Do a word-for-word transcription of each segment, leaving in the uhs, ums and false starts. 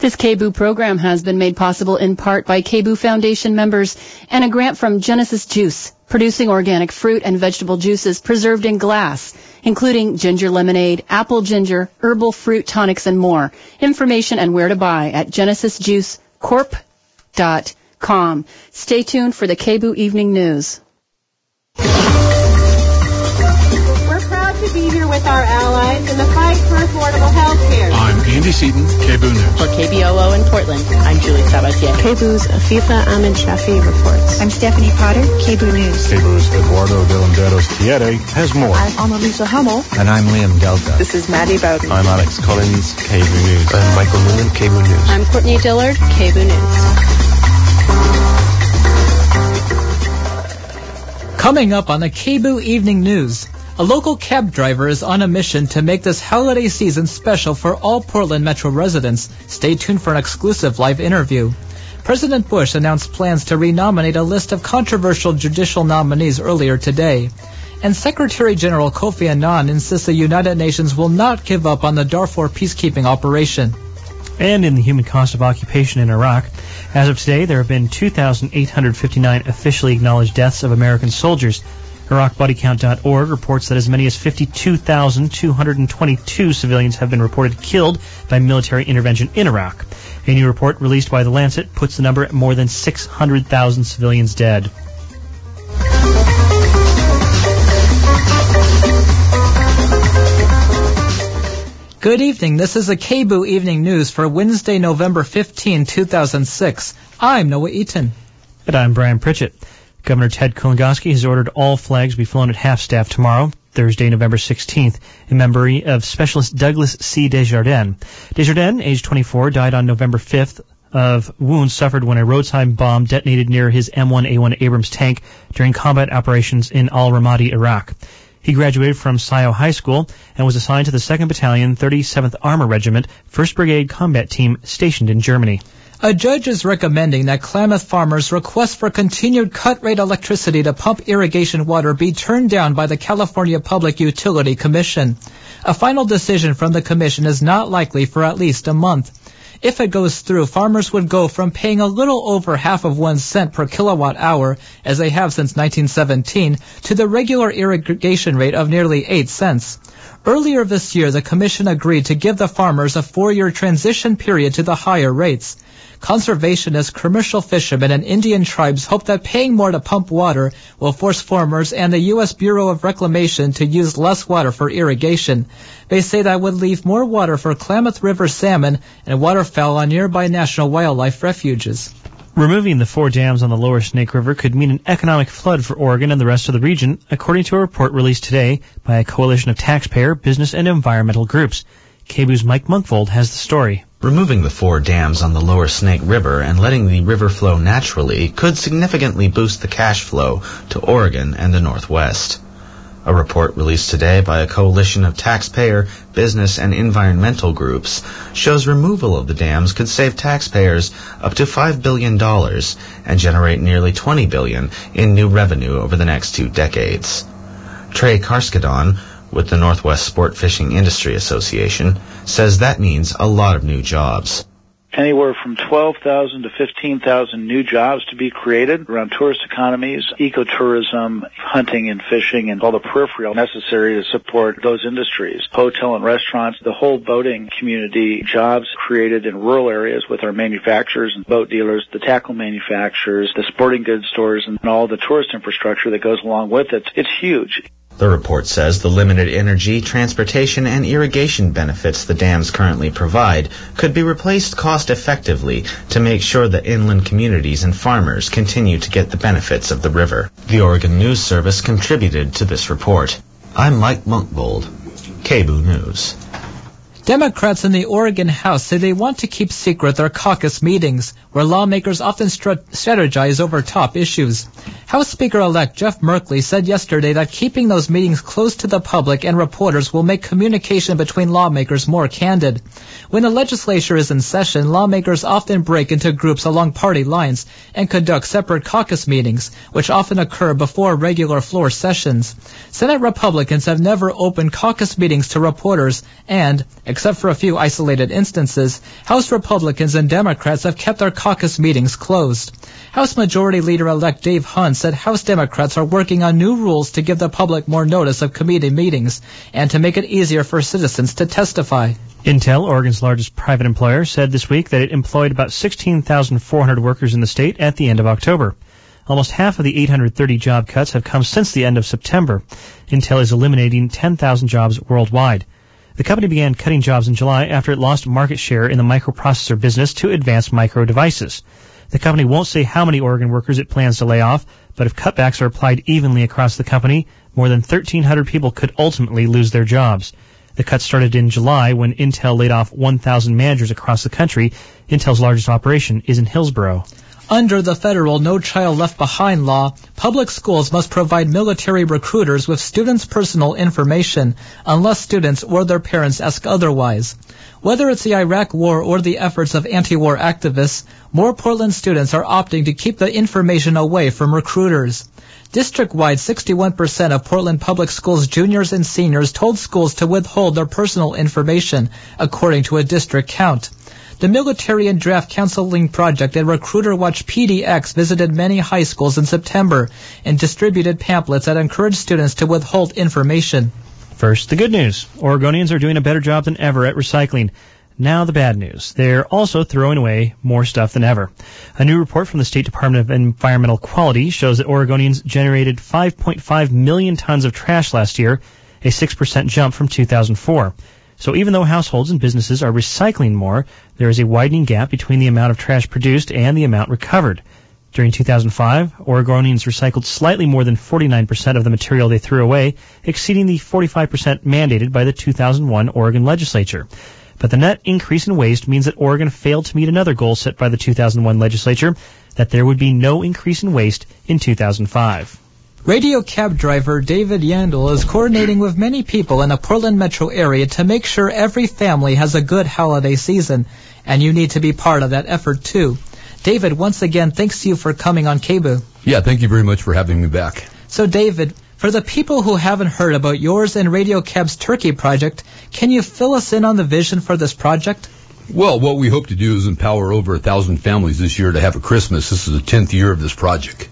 This K B U program has been made possible in part by K B U Foundation members and a grant from Genesis Juice, producing organic fruit and vegetable juices preserved in glass, including ginger lemonade, apple ginger, herbal fruit tonics, and more. Information and where to buy at genesis juice corp dot com. Stay tuned for the K B U Evening News. We're proud to be here with our allies in the fight for affordable health care. I'm Andy Seaton, K B U News. For K B O O in Portland, I'm Julie Sabatier. K B U's Afifa Ahmed Shafi reports. I'm Stephanie Potter, K B U News. K B U's Eduardo de Landeros Tiede has more. I'm Annalisa Hummel. And I'm Liam Delta. This is Maddie Bowden. I'm Alex Collins, K B U News. I'm Michael Newman, K B U News. I'm Courtney Dillard, K B U News. Coming up on the K B U Evening News, a local cab driver is on a mission to make this holiday season special for all Portland Metro residents. Stay tuned for an exclusive live interview. President Bush announced plans to renominate a list of controversial judicial nominees earlier today. And Secretary General Kofi Annan insists the United Nations will not give up on the Darfur peacekeeping operation. And in the human cost of occupation in Iraq, as of today, there have been two thousand eight hundred fifty-nine officially acknowledged deaths of American soldiers. Iraq Body Count dot org reports that as many as fifty-two thousand two hundred twenty-two civilians have been reported killed by military intervention in Iraq. A new report released by The Lancet puts the number at more than six hundred thousand civilians dead. Good evening. This is the K B U Evening News for Wednesday, November fifteenth, two thousand six. I'm Noah Eaton. And I'm Brian Pritchett. Governor Ted Kulongoski has ordered all flags be flown at half-staff tomorrow, Thursday, November sixteenth, in memory of Specialist Douglas C. Desjardins. Desjardins, age twenty-four, died on November fifth of wounds suffered when a roadside bomb detonated near his M one A one Abrams tank during combat operations in Al-Ramadi, Iraq. He graduated from Scio High School and was assigned to the second Battalion, thirty-seventh Armor Regiment, first Brigade Combat Team stationed in Germany. A judge is recommending that Klamath farmers' request for continued cut-rate electricity to pump irrigation water be turned down by the California Public Utility Commission. A final decision from the commission is not likely for at least a month. If it goes through, farmers would go from paying a little over half of one cent per kilowatt hour, as they have since nineteen seventeen, to the regular irrigation rate of nearly eight cents. Earlier this year, the commission agreed to give the farmers a four-year transition period to the higher rates. Conservationists, commercial fishermen, and Indian tribes hope that paying more to pump water will force farmers and the U S Bureau of Reclamation to use less water for irrigation. They say that would leave more water for Klamath River salmon and waterfowl on nearby national wildlife refuges. Removing the four dams on the lower Snake River could mean an economic flood for Oregon and the rest of the region, according to a report released today by a coalition of taxpayer, business, and environmental groups. K B U's Mike Munkvold has the story. Removing the four dams on the lower Snake River and letting the river flow naturally could significantly boost the cash flow to Oregon and the Northwest. A report released today by a coalition of taxpayer, business, and environmental groups shows removal of the dams could save taxpayers up to five billion dollars and generate nearly twenty billion dollars in new revenue over the next two decades. Trey Karskadon, with the Northwest Sport Fishing Industry Association, says that means a lot of new jobs. Anywhere from twelve thousand to fifteen thousand new jobs to be created around tourist economies, ecotourism, hunting and fishing, and all the peripheral necessary to support those industries. Hotel and restaurants, the whole boating community, jobs created in rural areas with our manufacturers and boat dealers, the tackle manufacturers, the sporting goods stores, and all the tourist infrastructure that goes along with it. It's huge. The report says the limited energy, transportation, and irrigation benefits the dams currently provide could be replaced cost-effectively to make sure that inland communities and farmers continue to get the benefits of the river. The Oregon News Service contributed to this report. I'm Mike Munkvold, K B U News. Democrats in the Oregon House say they want to keep secret their caucus meetings, where lawmakers often strat- strategize over top issues. House Speaker-elect Jeff Merkley said yesterday that keeping those meetings close to the public and reporters will make communication between lawmakers more candid. When the legislature is in session, lawmakers often break into groups along party lines and conduct separate caucus meetings, which often occur before regular floor sessions. Senate Republicans have never opened caucus meetings to reporters and, Except for a few isolated instances, House Republicans and Democrats have kept their caucus meetings closed. House Majority Leader-elect Dave Hunt said House Democrats are working on new rules to give the public more notice of committee meetings and to make it easier for citizens to testify. Intel, Oregon's largest private employer, said this week that it employed about sixteen thousand four hundred workers in the state at the end of October. Almost half of the eight hundred thirty job cuts have come since the end of September. Intel is eliminating ten thousand jobs worldwide. The company began cutting jobs in July after it lost market share in the microprocessor business to Advanced Micro Devices. The company won't say how many Oregon workers it plans to lay off, but if cutbacks are applied evenly across the company, more than thirteen hundred people could ultimately lose their jobs. The cut started in July when Intel laid off one thousand managers across the country. Intel's largest operation is in Hillsboro. Under the federal No Child Left Behind law, public schools must provide military recruiters with students' personal information unless students or their parents ask otherwise. Whether it's the Iraq War or the efforts of anti-war activists, more Portland students are opting to keep the information away from recruiters. District-wide, sixty-one percent of Portland Public Schools juniors and seniors told schools to withhold their personal information, according to a district count. The Military and Draft Counseling Project and Recruiter Watch P D X visited many high schools in September and distributed pamphlets that encouraged students to withhold information. First, the good news. Oregonians are doing a better job than ever at recycling. Now the bad news. They're also throwing away more stuff than ever. A new report from the State Department of Environmental Quality shows that Oregonians generated five point five million tons of trash last year, a six percent jump from two thousand four. So even though households and businesses are recycling more, there is a widening gap between the amount of trash produced and the amount recovered. During two thousand five, Oregonians recycled slightly more than forty-nine percent of the material they threw away, exceeding the forty-five percent mandated by the two thousand one Oregon legislature. But the net increase in waste means that Oregon failed to meet another goal set by the two thousand one legislature, that there would be no increase in waste in two thousand five. Radio cab driver David Yandel is coordinating with many people in the Portland metro area to make sure every family has a good holiday season, and you need to be part of that effort too. David, once again, thanks to you for coming on K B U. Yeah, thank you very much for having me back. So, David, for the people who haven't heard about yours and Radio Cab's Turkey Project, can you fill us in on the vision for this project? Well, what we hope to do is empower over a thousand families this year to have a Christmas. This is the tenth year of this project.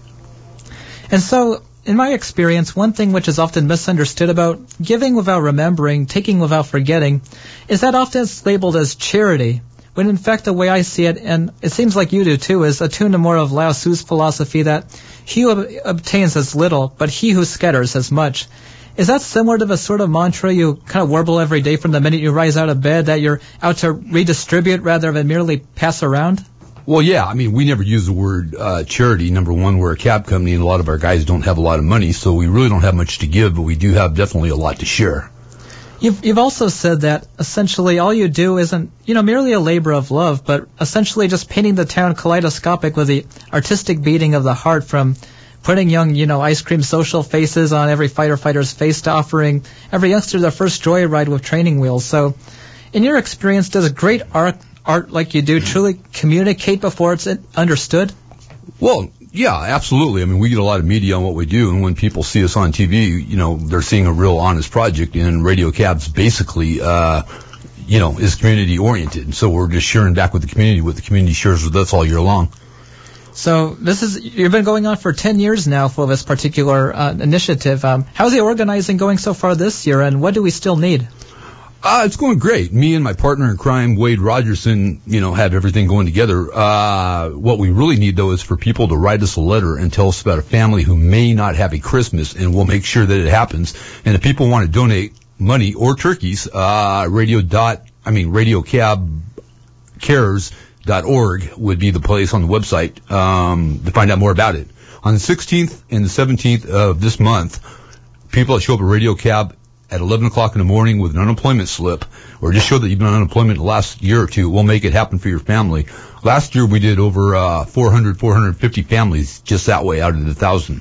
And so, in my experience, one thing which is often misunderstood about giving without remembering, taking without forgetting, is that often it's labeled as charity, when in fact the way I see it, and it seems like you do too, is attuned to more of Lao Tzu's philosophy that he who obtains as little, but he who scatters as much. Is that similar to the sort of mantra you kind of warble every day from the minute you rise out of bed, that you're out to redistribute rather than merely pass around? Well, yeah, I mean, we never use the word uh, charity. Number one, we're a cab company, and a lot of our guys don't have a lot of money, so we really don't have much to give, but we do have definitely a lot to share. You've, you've also said that essentially all you do isn't, you know, merely a labor of love, but essentially just painting the town kaleidoscopic with the artistic beating of the heart, from putting young, you know, ice cream social faces on every fighter fighter's face to offering every youngster their first joyride with training wheels. So, in your experience, does great art, art like you do truly communicate before it's understood? Well, yeah, absolutely. I mean, we get a lot of media on what we do, and when people see us on T V, you know, they're seeing a real honest project, and Radio Cab's basically, uh, you know, is community oriented. And so we're just sharing back with the community what the community shares with us all year long. So this is, you've been going on for ten years now for this particular uh, initiative. Um, how's the organizing going so far this year, and what do we still need? Uh, it's going great. Me and my partner in crime, Wade Rogerson, you know, have everything going together. Uh, what we really need, though, is for people to write us a letter and tell us about a family who may not have a Christmas, and we'll make sure that it happens. And if people want to donate money or turkeys, uh, radio dot, I mean, radio cab cares dot org would be the place on the website, um, to find out more about it. On the sixteenth and the seventeenth of this month, people that show up at Radio Cab at eleven o'clock in the morning with an unemployment slip, or just show that you've been on unemployment the last year or two, we'll make it happen for your family. Last year we did over uh, four hundred, four hundred fifty families just that way out of the thousand.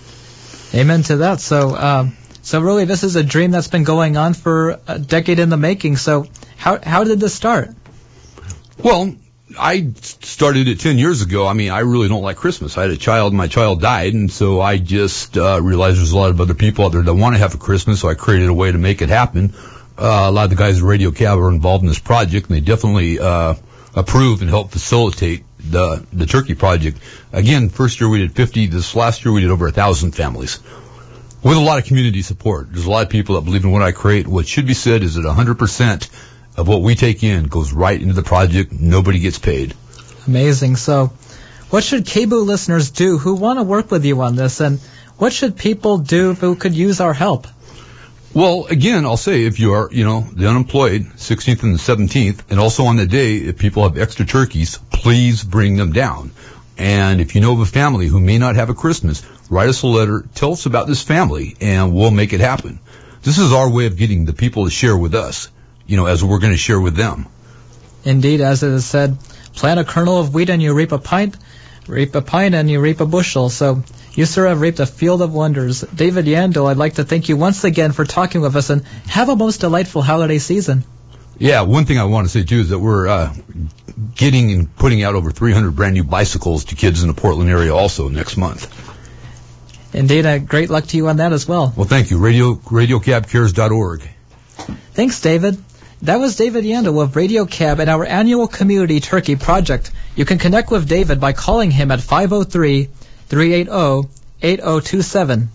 Amen to that. So, um, so really this is a dream that's been going on for a decade in the making. So how how did this start? Well, I started it ten years ago. I mean, I really don't like Christmas. I had a child, and my child died, and so I just uh, realized there's a lot of other people out there that want to have a Christmas, so I created a way to make it happen. Uh, a lot of the guys at Radio Cab are involved in this project, and they definitely uh, approve and help facilitate the the turkey project. Again, first year we did fifty. This last year we did over one thousand families with a lot of community support. There's a lot of people that believe in what I create. What should be said is that one hundred percent of what we take in goes right into the project. Nobody gets paid. Amazing. So what should K B O O listeners do who want to work with you on this, and what should people do who could use our help? Well, again, I'll say if you are, you know, the unemployed, sixteenth and the seventeenth, and also on the day, if people have extra turkeys, please bring them down. And if you know of a family who may not have a Christmas, write us a letter, tell us about this family, and we'll make it happen. This is our way of getting the people to share with us, you know, as we're going to share with them. Indeed, as it is said, plant a kernel of wheat and you reap a pint, reap a pint and you reap a bushel. So you, sir, have reaped a field of wonders. David Yandel, I'd like to thank you once again for talking with us, and have a most delightful holiday season. Yeah, one thing I want to say, too, is that we're uh, getting and putting out over three hundred brand new bicycles to kids in the Portland area also next month. Indeed, uh, great luck to you on that as well. Well, thank you. Radio, radio cab cares dot org. Thanks, David. That was David Yandel of Radio Cab and our annual Community Turkey Project. You can connect with David by calling him at five oh three, three eight oh, eight oh two seven.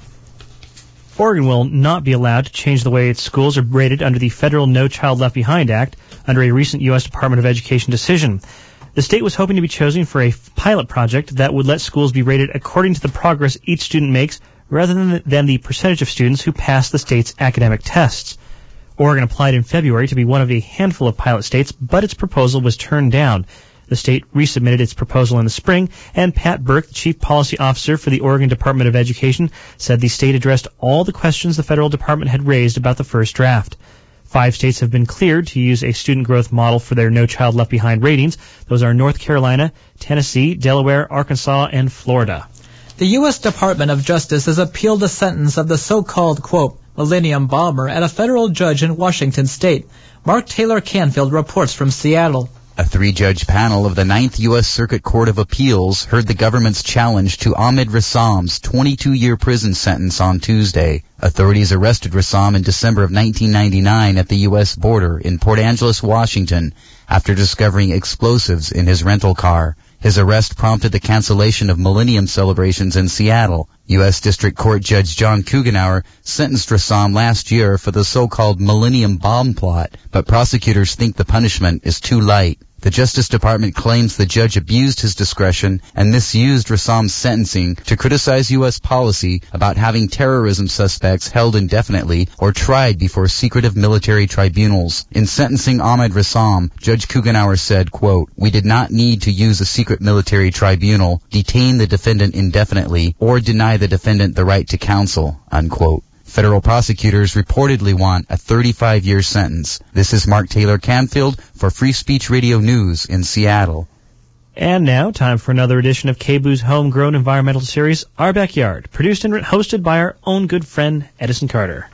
Oregon will not be allowed to change the way its schools are rated under the federal No Child Left Behind Act under a recent U S Department of Education decision. The state was hoping to be chosen for a pilot project that would let schools be rated according to the progress each student makes rather than the, than the percentage of students who pass the state's academic tests. Oregon applied in February to be one of a handful of pilot states, but its proposal was turned down. The state resubmitted its proposal in the spring, and Pat Burke, the Chief Policy Officer for the Oregon Department of Education, said the state addressed all the questions the federal department had raised about the first draft. Five states have been cleared to use a student growth model for their No Child Left Behind ratings. Those are North Carolina, Tennessee, Delaware, Arkansas, and Florida. The U S Department of Justice has appealed the sentence of the so-called, quote, Millennium Bomber at a federal judge in Washington state. Mark Taylor Canfield reports from Seattle. A three-judge panel of the Ninth U S Circuit Court of Appeals heard the government's challenge to Ahmed Rassam's twenty-two-year prison sentence on Tuesday. Authorities arrested Rassam in December of nineteen ninety-nine at the U S border in Port Angeles, Washington, after discovering explosives in his rental car. His arrest prompted the cancellation of Millennium celebrations in Seattle. U S District Court Judge John Kugenauer sentenced Rassam last year for the so-called Millennium Bomb Plot, but prosecutors think the punishment is too light. The Justice Department claims the judge abused his discretion and misused Rassam's sentencing to criticize U S policy about having terrorism suspects held indefinitely or tried before secretive military tribunals. In sentencing Ahmed Rassam, Judge Kugenauer said, quote, "We did not need to use a secret military tribunal, detain the defendant indefinitely, or deny the defendant the right to counsel," unquote. Federal prosecutors reportedly want a thirty-five-year sentence. This is Mark Taylor Canfield for Free Speech Radio News in Seattle. And now, time for another edition of K B O O's homegrown environmental series, Our Backyard, produced and hosted by our own good friend, Edison Carter.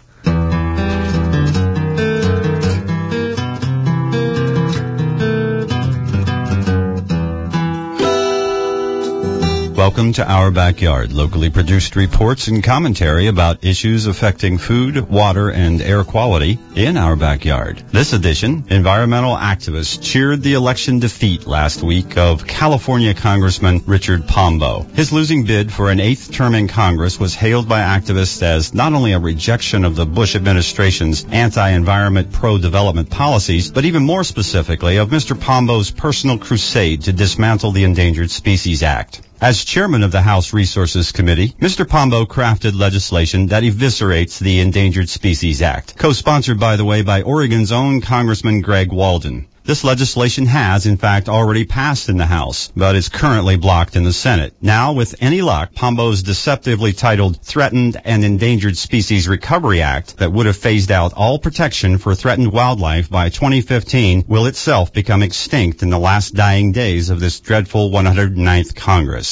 Welcome to Our Backyard, locally produced reports and commentary about issues affecting food, water, and air quality in our backyard. This edition, environmental activists cheered the election defeat last week of California Congressman Richard Pombo. His losing bid for an eighth term in Congress was hailed by activists as not only a rejection of the Bush administration's anti-environment, pro-development policies, but even more specifically of Mister Pombo's personal crusade to dismantle the Endangered Species Act. As chairman of the House Resources Committee, Mister Pombo crafted legislation that eviscerates the Endangered Species Act, co-sponsored, by the way, by Oregon's own Congressman Greg Walden. This legislation has, in fact, already passed in the House, but is currently blocked in the Senate. Now, with any luck, Pombo's deceptively titled Threatened and Endangered Species Recovery Act that would have phased out all protection for threatened wildlife by twenty fifteen will itself become extinct in the last dying days of this dreadful one hundred ninth Congress.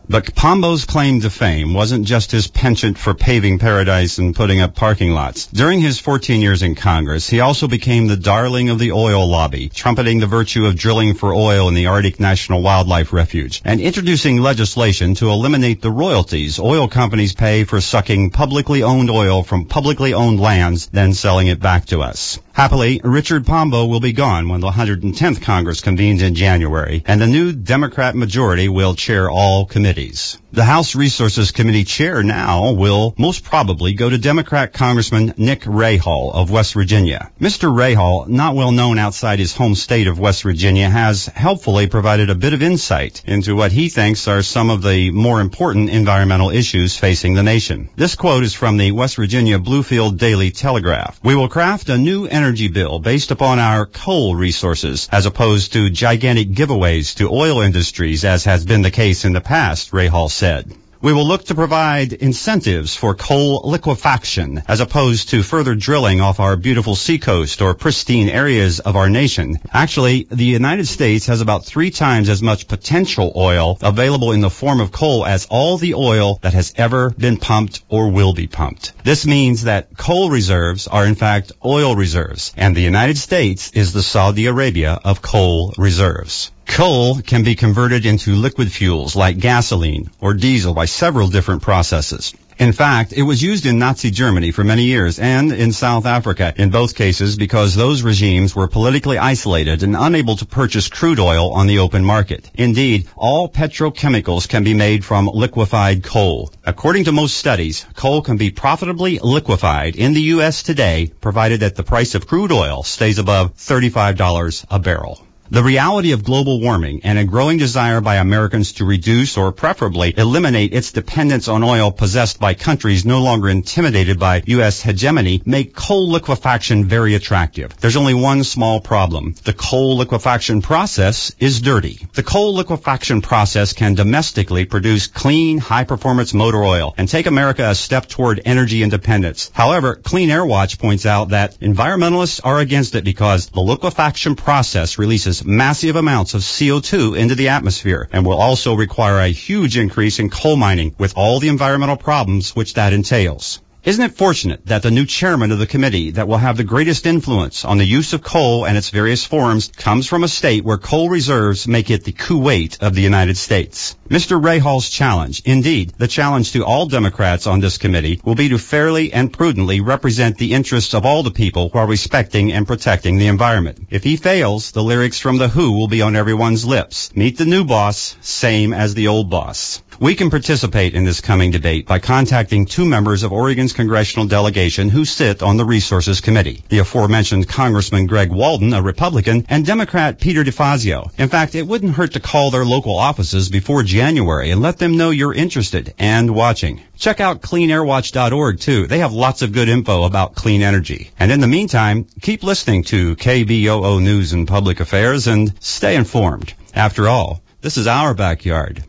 But Pombo's claim to fame wasn't just his penchant for paving paradise and putting up parking lots. During his fourteen years in Congress, he also became the darling of the oil lobby, trumpeting the virtue of drilling for oil in the Arctic National Wildlife Refuge, and introducing legislation to eliminate the royalties oil companies pay for sucking publicly owned oil from publicly owned lands, then selling it back to us. Happily, Richard Pombo will be gone when the one hundred tenth Congress convenes in January, and the new Democrat majority will chair all committees. The House Resources Committee chair now will most probably go to Democrat Congressman Nick Rahall of West Virginia. Mister Rahall, not well known outside his home state of West Virginia, has helpfully provided a bit of insight into what he thinks are some of the more important environmental issues facing the nation. This quote is from the West Virginia Bluefield Daily Telegraph. "We will craft a new energy bill based upon our coal resources, as opposed to gigantic giveaways to oil industries, as has been the case in the past," Rahall said. "We will look to provide incentives for coal liquefaction as opposed to further drilling off our beautiful seacoast or pristine areas of our nation. Actually, the United States has about three times as much potential oil available in the form of coal as all the oil that has ever been pumped or will be pumped. This means that coal reserves are in fact oil reserves, and the United States is the Saudi Arabia of coal reserves." Coal can be converted into liquid fuels like gasoline or diesel by several different processes. In fact, it was used in Nazi Germany for many years and in South Africa, in both cases because those regimes were politically isolated and unable to purchase crude oil on the open market. Indeed, all petrochemicals can be made from liquefied coal. According to most studies, coal can be profitably liquefied in the U S today, provided that the price of crude oil stays above thirty-five dollars a barrel. The reality of global warming and a growing desire by Americans to reduce or preferably eliminate its dependence on oil possessed by countries no longer intimidated by U S hegemony make coal liquefaction very attractive. There's only one small problem. The coal liquefaction process is dirty. The coal liquefaction process can domestically produce clean, high-performance motor oil and take America a step toward energy independence. However, Clean Air Watch points out that environmentalists are against it because the liquefaction process releases massive amounts of C O two into the atmosphere and will also require a huge increase in coal mining with all the environmental problems which that entails. Isn't it fortunate that the new chairman of the committee that will have the greatest influence on the use of coal and its various forms comes from a state where coal reserves make it the Kuwait of the United States? Mister Rahall's challenge, indeed, the challenge to all Democrats on this committee, will be to fairly and prudently represent the interests of all the people while respecting and protecting the environment. If he fails, the lyrics from The Who will be on everyone's lips. Meet the new boss, same as the old boss. We can participate in this coming debate by contacting two members of Oregon's congressional delegation who sit on the Resources Committee, the aforementioned Congressman Greg Walden, a Republican, and Democrat Peter DeFazio. In fact, it wouldn't hurt to call their local offices before January and let them know you're interested and watching. Check out clean air watch dot org, too. They have lots of good info about clean energy. And in the meantime, keep listening to K B O O News and Public Affairs and stay informed. After all, this is our backyard.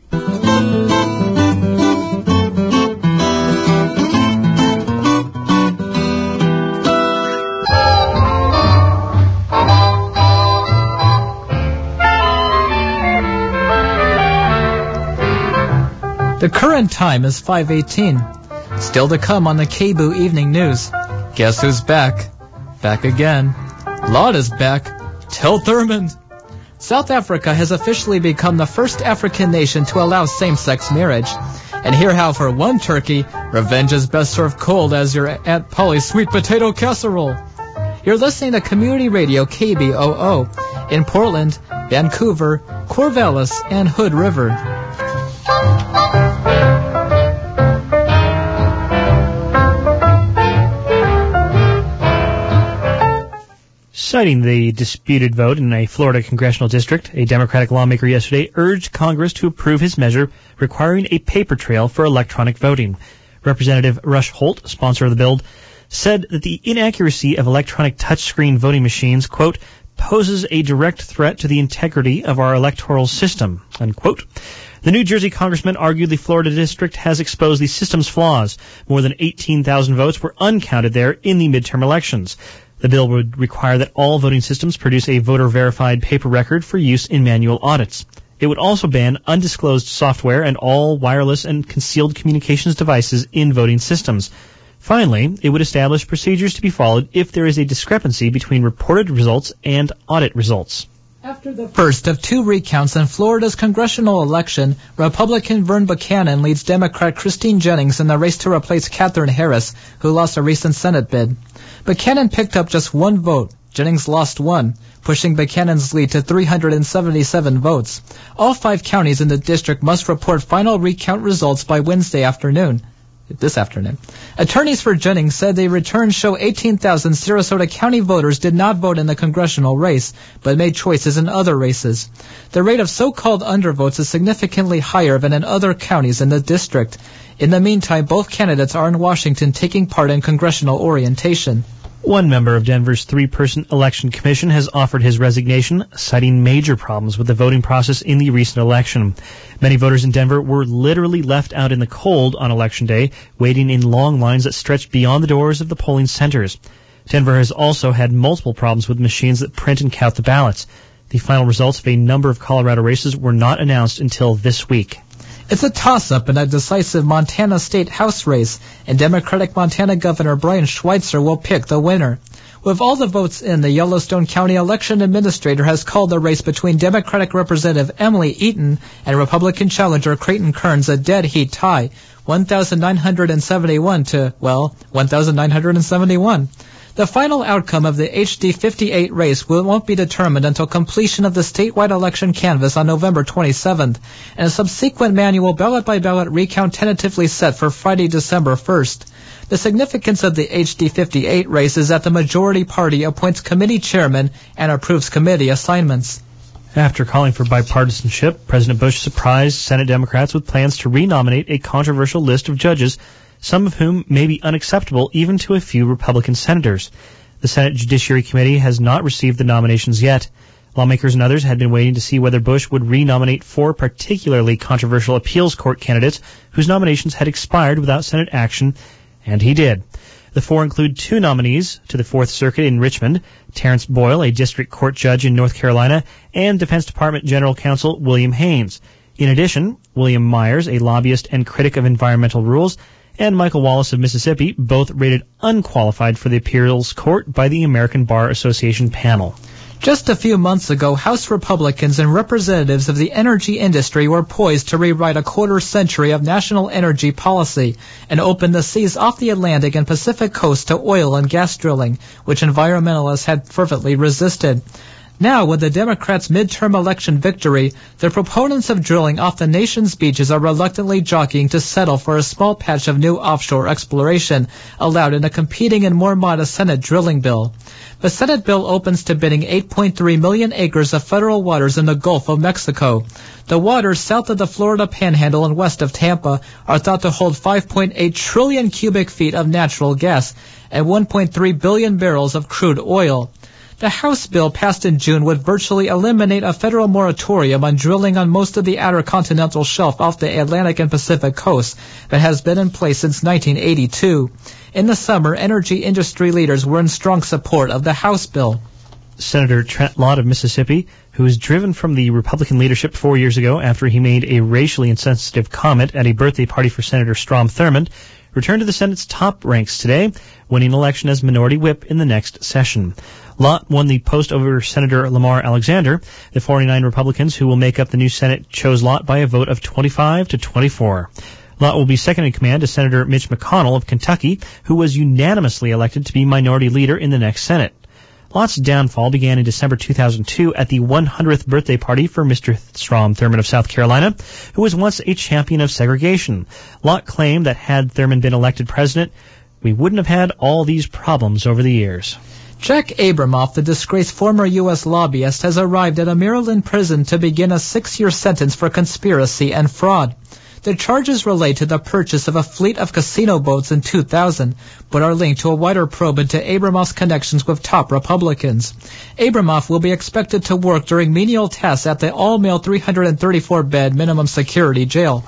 The current time is five eighteen. Still to come on the K B O O Evening News. Guess who's back? Back again. Laud is back. Tell Thurmond. South Africa has officially become the first African nation to allow same-sex marriage. And hear how for one turkey, revenge is best served cold as your Aunt Polly's sweet potato casserole. You're listening to Community Radio K B O O in Portland, Vancouver, Corvallis, and Hood River. Citing the disputed vote in a Florida congressional district, a Democratic lawmaker yesterday urged Congress to approve his measure requiring a paper trail for electronic voting. Representative Rush Holt, sponsor of the bill, said that the inaccuracy of electronic touchscreen voting machines, quote, poses a direct threat to the integrity of our electoral system, unquote. The New Jersey congressman argued the Florida district has exposed the system's flaws. More than eighteen thousand votes were uncounted there in the midterm elections. The bill would require that all voting systems produce a voter-verified paper record for use in manual audits. It would also ban undisclosed software and all wireless and concealed communications devices in voting systems. Finally, it would establish procedures to be followed if there is a discrepancy between reported results and audit results. After the first of two recounts in Florida's congressional election, Republican Vern Buchanan leads Democrat Christine Jennings in the race to replace Katherine Harris, who lost a recent Senate bid. Buchanan picked up just one vote. Jennings lost one, pushing Buchanan's lead to three hundred seventy-seven votes. All five counties in the district must report final recount results by Wednesday afternoon. This afternoon. Attorneys for Jennings said the returns show eighteen thousand Sarasota County voters did not vote in the congressional race, but made choices in other races. The rate of so-called undervotes is significantly higher than in other counties in the district. In the meantime, both candidates are in Washington taking part in congressional orientation. One member of Denver's three-person election commission has offered his resignation, citing major problems with the voting process in the recent election. Many voters in Denver were literally left out in the cold on Election Day, waiting in long lines that stretched beyond the doors of the polling centers. Denver has also had multiple problems with machines that print and count the ballots. The final results of a number of Colorado races were not announced until this week. It's a toss-up in a decisive Montana State House race, and Democratic Montana Governor Brian Schweitzer will pick the winner. With all the votes in, the Yellowstone County Election Administrator has called the race between Democratic Representative Emily Eaton and Republican challenger Creighton Kearns a dead heat tie, one thousand nine hundred seventy-one to, well, one thousand nine hundred seventy-one. The final outcome of the H D fifty-eight race will, won't be determined until completion of the statewide election canvass on November twenty-seventh, and a subsequent manual ballot-by-ballot recount tentatively set for Friday, December first. The significance of the H D fifty-eight race is that the majority party appoints committee chairman and approves committee assignments. After calling for bipartisanship, President Bush surprised Senate Democrats with plans to renominate a controversial list of judges, some of whom may be unacceptable even to a few Republican senators. The Senate Judiciary Committee has not received the nominations yet. Lawmakers and others had been waiting to see whether Bush would renominate four particularly controversial appeals court candidates whose nominations had expired without Senate action, and he did. The four include two nominees to the Fourth Circuit in Richmond, Terrence Boyle, a district court judge in North Carolina, and Defense Department General Counsel William Haynes. In addition, William Myers, a lobbyist and critic of environmental rules, and Michael Wallace of Mississippi, both rated unqualified for the appeals court by the American Bar Association panel. Just a few months ago, House Republicans and representatives of the energy industry were poised to rewrite a quarter century of national energy policy and open the seas off the Atlantic and Pacific coast to oil and gas drilling, which environmentalists had fervently resisted. Now, with the Democrats' midterm election victory, the proponents of drilling off the nation's beaches are reluctantly jockeying to settle for a small patch of new offshore exploration allowed in a competing and more modest Senate drilling bill. The Senate bill opens to bidding eight point three million acres of federal waters in the Gulf of Mexico. The waters south of the Florida Panhandle and west of Tampa are thought to hold five point eight trillion cubic feet of natural gas and one point three billion barrels of crude oil. The House bill passed in June would virtually eliminate a federal moratorium on drilling on most of the outer continental shelf off the Atlantic and Pacific coast that has been in place since nineteen eighty-two. In the summer, energy industry leaders were in strong support of the House bill. Senator Trent Lott of Mississippi, who was driven from the Republican leadership four years ago after he made a racially insensitive comment at a birthday party for Senator Strom Thurmond, returned to the Senate's top ranks today, winning election as minority whip in the next session. Lott won the post over Senator Lamar Alexander. The forty-nine Republicans who will make up the new Senate chose Lott by a vote of twenty-five to twenty-four. Lott will be second in command to Senator Mitch McConnell of Kentucky, who was unanimously elected to be minority leader in the next Senate. Lott's downfall began in December two thousand two at the one hundredth birthday party for Mister Strom Thurmond of South Carolina, who was once a champion of segregation. Lott claimed that had Thurmond been elected president, we wouldn't have had all these problems over the years. Jack Abramoff, the disgraced former U S lobbyist, has arrived at a Maryland prison to begin a six-year sentence for conspiracy and fraud. The charges relate to the purchase of a fleet of casino boats in two thousand, but are linked to a wider probe into Abramoff's connections with top Republicans. Abramoff will be expected to work during menial tasks at the all-male three hundred thirty-four bed minimum security jail.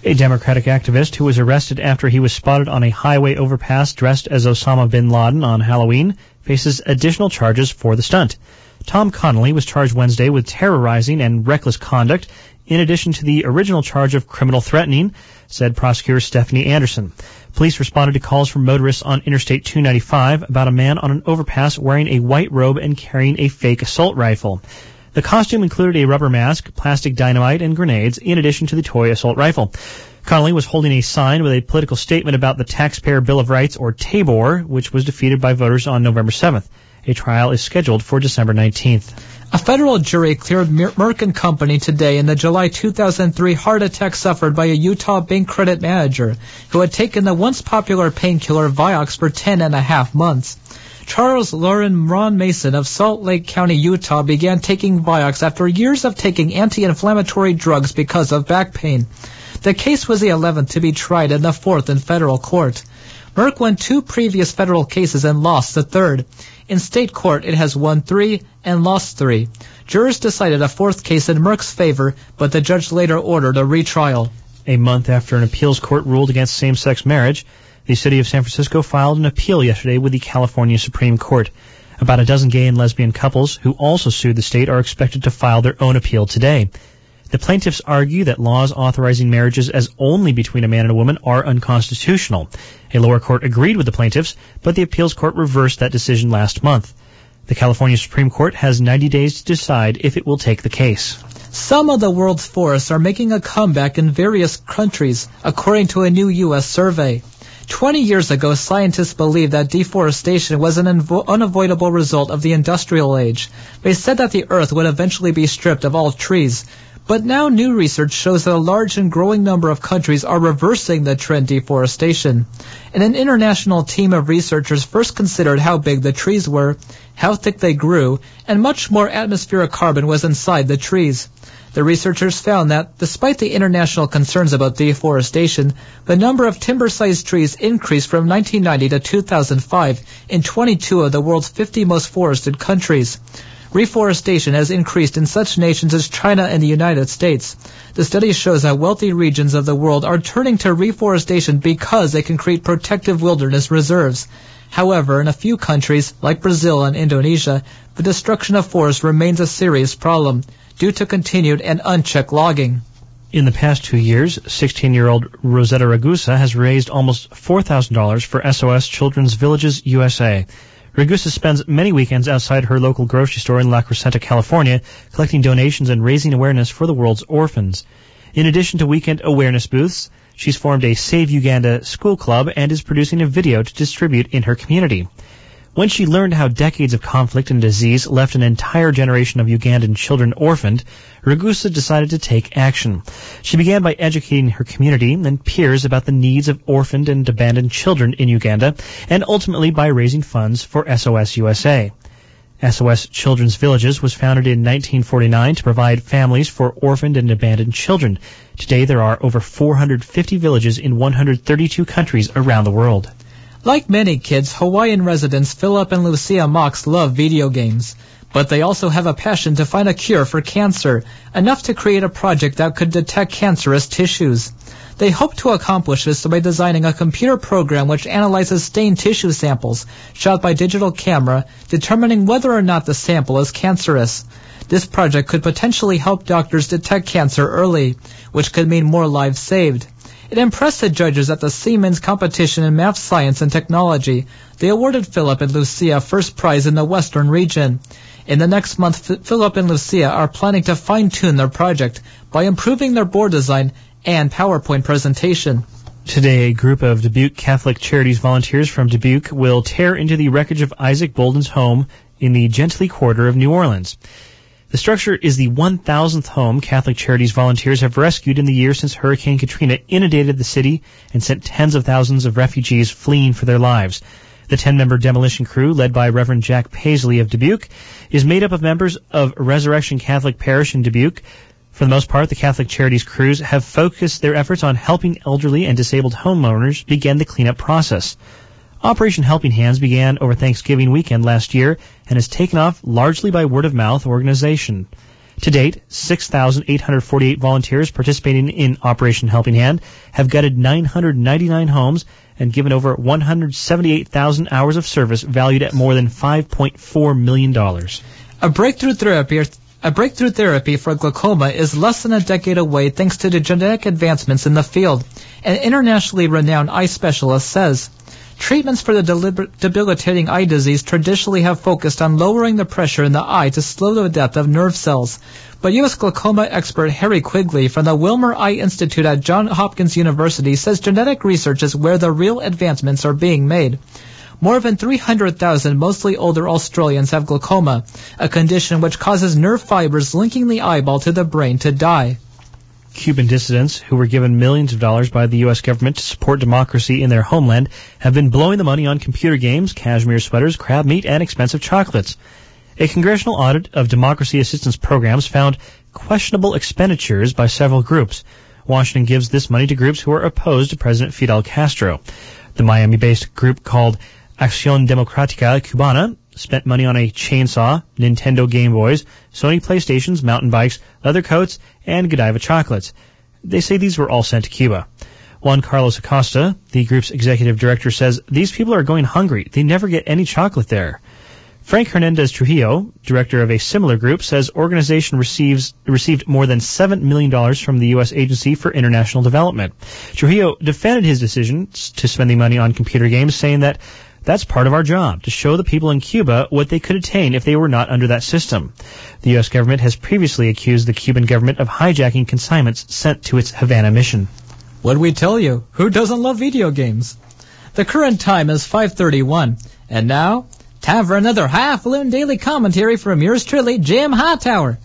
A Democratic activist who was arrested after he was spotted on a highway overpass dressed as Osama bin Laden on Halloween faces additional charges for the stunt. Tom Connolly was charged Wednesday with terrorizing and reckless conduct, in addition to the original charge of criminal threatening, said prosecutor Stephanie Anderson. Police responded to calls from motorists on Interstate two ninety-five about a man on an overpass wearing a white robe and carrying a fake assault rifle. The costume included a rubber mask, plastic dynamite, and grenades, in addition to the toy assault rifle. Connolly was holding a sign with a political statement about the Taxpayer Bill of Rights, or TABOR, which was defeated by voters on November seventh. A trial is scheduled for December nineteenth. A federal jury cleared Merck and Company today in the July two thousand three heart attack suffered by a Utah bank credit manager who had taken the once popular painkiller Vioxx for ten and a half months. Charles Lauren Ron Mason of Salt Lake County, Utah, began taking Vioxx after years of taking anti-inflammatory drugs because of back pain. The case was the eleventh to be tried and the fourth in federal court. Merck won two previous federal cases and lost the third. In state court, it has won three and lost three. Jurors decided a fourth case in Merck's favor, but the judge later ordered a retrial. A month after an appeals court ruled against same-sex marriage, the city of San Francisco filed an appeal yesterday with the California Supreme Court. About a dozen gay and lesbian couples who also sued the state are expected to file their own appeal today. The plaintiffs argue that laws authorizing marriages as only between a man and a woman are unconstitutional. A lower court agreed with the plaintiffs, but the appeals court reversed that decision last month. The California Supreme Court has ninety days to decide if it will take the case. Some of the world's forests are making a comeback in various countries, according to a new U S survey. Twenty years ago, scientists believed that deforestation was an unvo- unavoidable result of the industrial age. They said that the earth would eventually be stripped of all trees. But now new research shows that a large and growing number of countries are reversing the trend deforestation. And an international team of researchers first considered how big the trees were, how thick they grew, and much more atmospheric carbon was inside the trees. The researchers found that, despite the international concerns about deforestation, the number of timber-sized trees increased from nineteen ninety to two thousand five in twenty-two of the world's fifty most forested countries. Reforestation has increased in such nations as China and the United States. The study shows that wealthy regions of the world are turning to reforestation because they can create protective wilderness reserves. However, in a few countries, like Brazil and Indonesia, the destruction of forests remains a serious problem due to continued and unchecked logging. In the past two years, sixteen-year-old Rosetta Ragusa has raised almost four thousand dollars for S O S Children's Villages U S A. Ragusa spends many weekends outside her local grocery store in La Crescenta, California, collecting donations and raising awareness for the world's orphans. In addition to weekend awareness booths, she's formed a Save Uganda school club and is producing a video to distribute in her community. When she learned how decades of conflict and disease left an entire generation of Ugandan children orphaned, Ragusa decided to take action. She began by educating her community and peers about the needs of orphaned and abandoned children in Uganda, and ultimately by raising funds for S O S U S A. S O S Children's Villages was founded in nineteen forty-nine to provide families for orphaned and abandoned children. Today there are over four hundred fifty villages in one hundred thirty-two countries around the world. Like many kids, Hawaiian residents Philip and Lucia Mox love video games. But they also have a passion to find a cure for cancer, enough to create a project that could detect cancerous tissues. They hope to accomplish this by designing a computer program which analyzes stained tissue samples shot by digital camera, determining whether or not the sample is cancerous. This project could potentially help doctors detect cancer early, which could mean more lives saved. It impressed the judges at the Siemens competition in math, science, and technology. They awarded Philip and Lucia first prize in the Western region. In the next month, F- Philip and Lucia are planning to fine-tune their project by improving their board design and PowerPoint presentation. Today, a group of Dubuque Catholic Charities volunteers from Dubuque will tear into the wreckage of Isaac Bolden's home in the Gentilly quarter of New Orleans. The structure is the one thousandth home Catholic Charities volunteers have rescued in the year since Hurricane Katrina inundated the city and sent tens of thousands of refugees fleeing for their lives. The ten-member demolition crew, led by Reverend Jack Paisley of Dubuque, is made up of members of Resurrection Catholic Parish in Dubuque. For the most part, the Catholic Charities crews have focused their efforts on helping elderly and disabled homeowners begin the cleanup process. Operation Helping Hands began over Thanksgiving weekend last year and has taken off largely by word-of-mouth organization. To date, six thousand eight hundred forty-eight volunteers participating in Operation Helping Hand have gutted nine hundred ninety-nine homes and given over one hundred seventy-eight thousand hours of service valued at more than five point four million dollars. A breakthrough therapy, a breakthrough therapy for glaucoma is less than a decade away thanks to the genetic advancements in the field. An internationally renowned eye specialist says, treatments for the deliber- debilitating eye disease traditionally have focused on lowering the pressure in the eye to slow the death of nerve cells. But U S glaucoma expert Harry Quigley from the Wilmer Eye Institute at Johns Hopkins University says genetic research is where the real advancements are being made. More than three hundred thousand mostly older Australians have glaucoma, a condition which causes nerve fibers linking the eyeball to the brain to die. Cuban dissidents, who were given millions of dollars by the U S government to support democracy in their homeland, have been blowing the money on computer games, cashmere sweaters, crab meat, and expensive chocolates. A congressional audit of democracy assistance programs found questionable expenditures by several groups. Washington gives this money to groups who are opposed to President Fidel Castro. The Miami-based group called Acción Democrática Cubana spent money on a chainsaw, Nintendo Game Boys, Sony PlayStations, mountain bikes, leather coats, and Godiva chocolates. They say these were all sent to Cuba. Juan Carlos Acosta, the group's executive director, says these people are going hungry. They never get any chocolate there. Frank Hernandez Trujillo, director of a similar group, says organization receives received more than seven million dollars from the U S Agency for International Development. Trujillo defended his decision to spend the money on computer games, saying that that's part of our job, to show the people in Cuba what they could attain if they were not under that system. The U S government has previously accused the Cuban government of hijacking consignments sent to its Havana mission. What'd we tell you? Who doesn't love video games? The current time is five thirty-one. And now, time for another half-loon daily commentary from yours truly, Jim Hightower.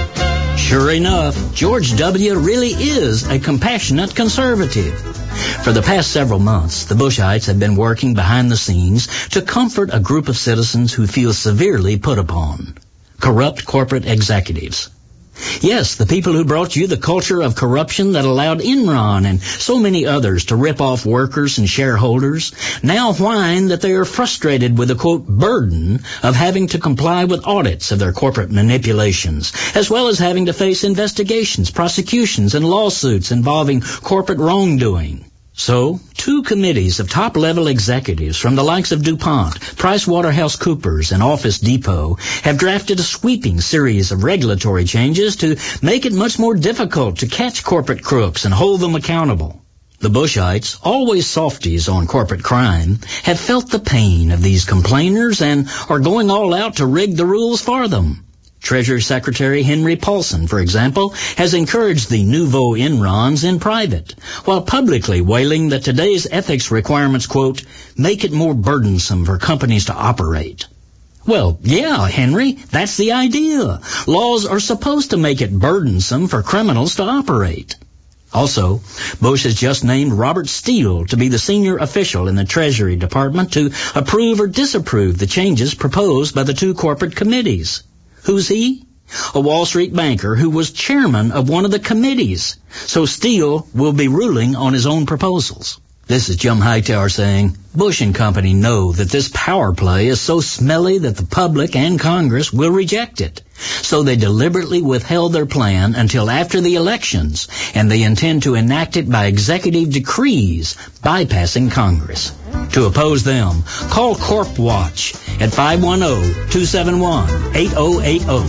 Sure enough, George W. really is a compassionate conservative. For the past several months, the Bushites have been working behind the scenes to comfort a group of citizens who feel severely put upon. Corrupt corporate executives. Yes, the people who brought you the culture of corruption that allowed Enron and so many others to rip off workers and shareholders now whine that they are frustrated with the, quote, burden of having to comply with audits of their corporate manipulations, as well as having to face investigations, prosecutions, and lawsuits involving corporate wrongdoing. So, two committees of top-level executives from the likes of DuPont, PricewaterhouseCoopers, and Office Depot have drafted a sweeping series of regulatory changes to make it much more difficult to catch corporate crooks and hold them accountable. The Bushites, always softies on corporate crime, have felt the pain of these complainers and are going all out to rig the rules for them. Treasury Secretary Henry Paulson, for example, has encouraged the nouveau Enrons in private, while publicly wailing that today's ethics requirements, quote, make it more burdensome for companies to operate. Well, yeah, Henry, that's the idea. Laws are supposed to make it burdensome for criminals to operate. Also, Bush has just named Robert Steele to be the senior official in the Treasury Department to approve or disapprove the changes proposed by the two corporate committees. Who's he? A Wall Street banker who was chairman of one of the committees. So Steele will be ruling on his own proposals. This is Jim Hightower saying, Bush and company know that this power play is so smelly that the public and Congress will reject it. So they deliberately withheld their plan until after the elections, and they intend to enact it by executive decrees, bypassing Congress. To oppose them, call Corp Watch at five one zero, two seven one, eight zero eight zero.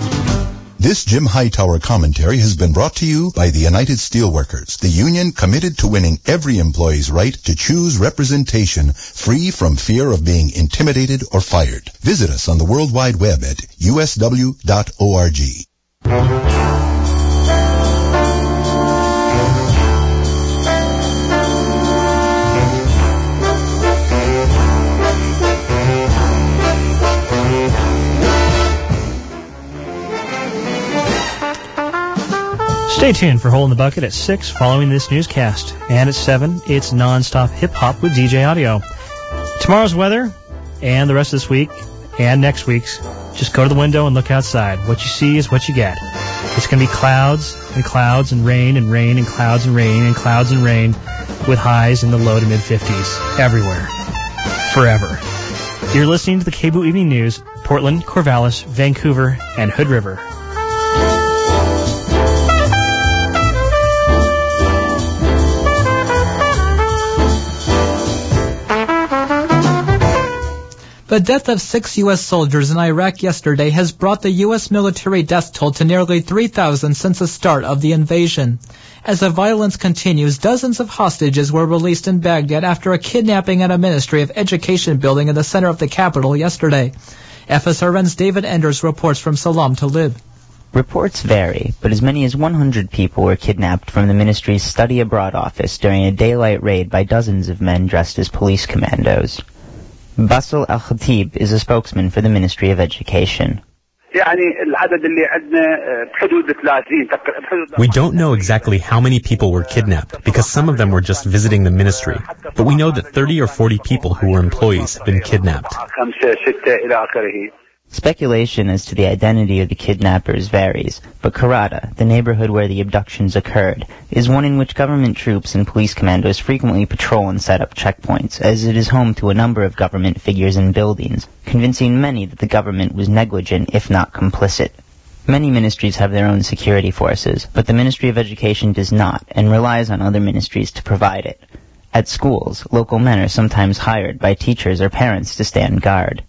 This Jim Hightower commentary has been brought to you by the United Steelworkers, the union committed to winning every employee's right to choose representation free from fear of being intimidated or fired. Visit us on the World Wide Web at U S W dot org. Stay tuned for Hole in the Bucket at six following this newscast. And at seven, it's non-stop hip-hop with D J Audio. Tomorrow's weather and the rest of this week and next week's, just go to the window and look outside. What you see is what you get. It's going to be clouds and clouds and rain and rain and clouds and rain and clouds and rain with highs in the low to mid-fifties everywhere. Forever. You're listening to the K B O O Evening News, Portland, Corvallis, Vancouver, and Hood River. The death of six U S soldiers in Iraq yesterday has brought the U S military death toll to nearly three thousand since the start of the invasion. As the violence continues, dozens of hostages were released in Baghdad after a kidnapping at a Ministry of Education building in the center of the capital yesterday. F S R N's David Enders reports from Salam Talib. Reports vary, but as many as one hundred people were kidnapped from the ministry's study abroad office during a daylight raid by dozens of men dressed as police commandos. Basel Al-Khatib is a spokesman for the Ministry of Education. We don't know exactly how many people were kidnapped because some of them were just visiting the ministry, but we know that thirty or forty people who were employees have been kidnapped. Speculation as to the identity of the kidnappers varies, but Karada, the neighborhood where the abductions occurred, is one in which government troops and police commandos frequently patrol and set up checkpoints, as it is home to a number of government figures and buildings, convincing many that the government was negligent, if not complicit. Many ministries have their own security forces, but the Ministry of Education does not, and relies on other ministries to provide it. At schools, local men are sometimes hired by teachers or parents to stand guard.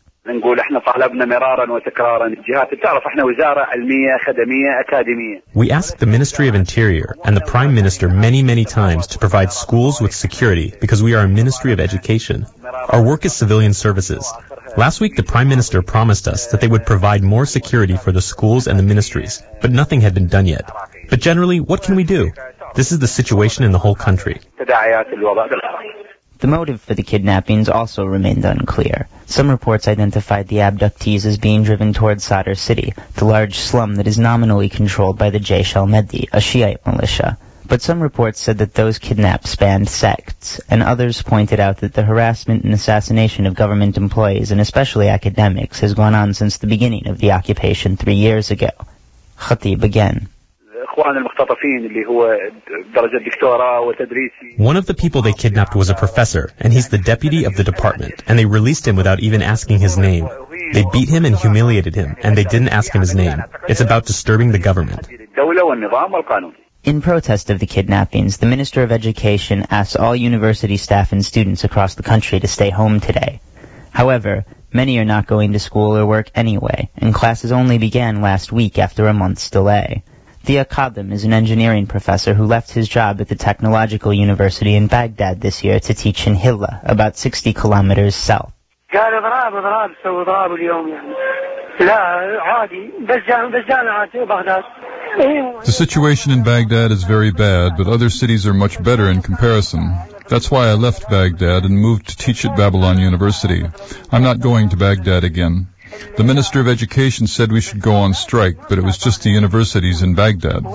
We asked the Ministry of Interior and the Prime Minister many, many times to provide schools with security because we are a Ministry of Education. Our work is civilian services. Last week, the Prime Minister promised us that they would provide more security for the schools and the ministries, but nothing had been done yet. But generally, what can we do? This is the situation in the whole country. The motive for the kidnappings also remained unclear. Some reports identified the abductees as being driven towards Sadr City, the large slum that is nominally controlled by the Jaish al-Mahdi, a Shiite militia. But some reports said that those kidnapped spanned sects, and others pointed out that the harassment and assassination of government employees, and especially academics, has gone on since the beginning of the occupation three years ago. Khatib again. One of the people they kidnapped was a professor, and he's the deputy of the department, and they released him without even asking his name. They beat him and humiliated him, and they didn't ask him his name. It's about disturbing the government. In protest of the kidnappings, the Minister of Education asked all university staff and students across the country to stay home today. However, many are not going to school or work anyway, and classes only began last week after a month's delay. Dia Kadhim is an engineering professor who left his job at the Technological University in Baghdad this year to teach in Hilla, about sixty kilometers south. The situation in Baghdad is very bad, but other cities are much better in comparison. That's why I left Baghdad and moved to teach at Babylon University. I'm not going to Baghdad again. The Minister of Education said we should go on strike, but it was just the universities in Baghdad.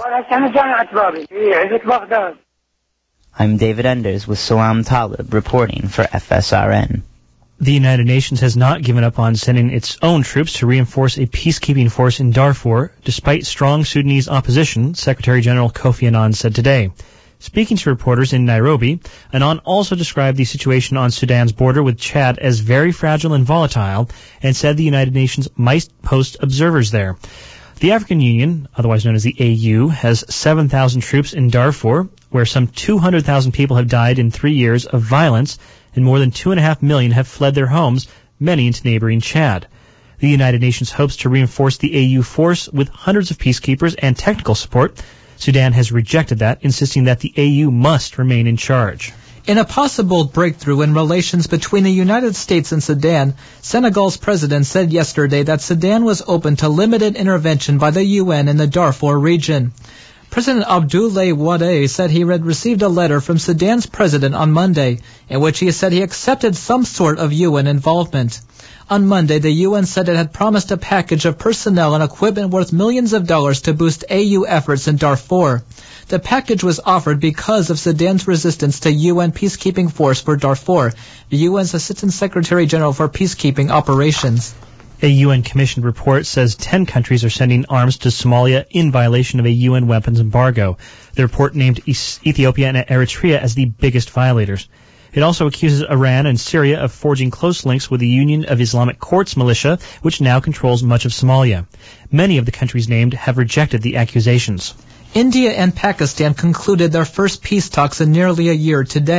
I'm David Enders with Salam Talib reporting for F S R N. The United Nations has not given up on sending its own troops to reinforce a peacekeeping force in Darfur, despite strong Sudanese opposition, Secretary General Kofi Annan said today. Speaking to reporters in Nairobi, Annan also described the situation on Sudan's border with Chad as very fragile and volatile, and said the United Nations might post observers there. The African Union, otherwise known as the A U, has seven thousand troops in Darfur, where some two hundred thousand people have died in three years of violence, and more than two and a half million have fled their homes, many into neighboring Chad. The United Nations hopes to reinforce the A U force with hundreds of peacekeepers and technical support. Sudan has rejected that, insisting that the A U must remain in charge. In a possible breakthrough in relations between the United States and Sudan, Senegal's president said yesterday that Sudan was open to limited intervention by the U N in the Darfur region. President Abdoulaye Wade said he had received a letter from Sudan's president on Monday, in which he said he accepted some sort of U N involvement. On Monday, the U N said it had promised a package of personnel and equipment worth millions of dollars to boost A U efforts in Darfur. The package was offered because of Sudan's resistance to U N peacekeeping force for Darfur, the U N's Assistant Secretary General for Peacekeeping Operations. A U N-commissioned report says ten countries are sending arms to Somalia in violation of a U N weapons embargo. The report named Ethiopia and Eritrea as the biggest violators. It also accuses Iran and Syria of forging close links with the Union of Islamic Courts militia, which now controls much of Somalia. Many of the countries named have rejected the accusations. India and Pakistan concluded their first peace talks in nearly a year today,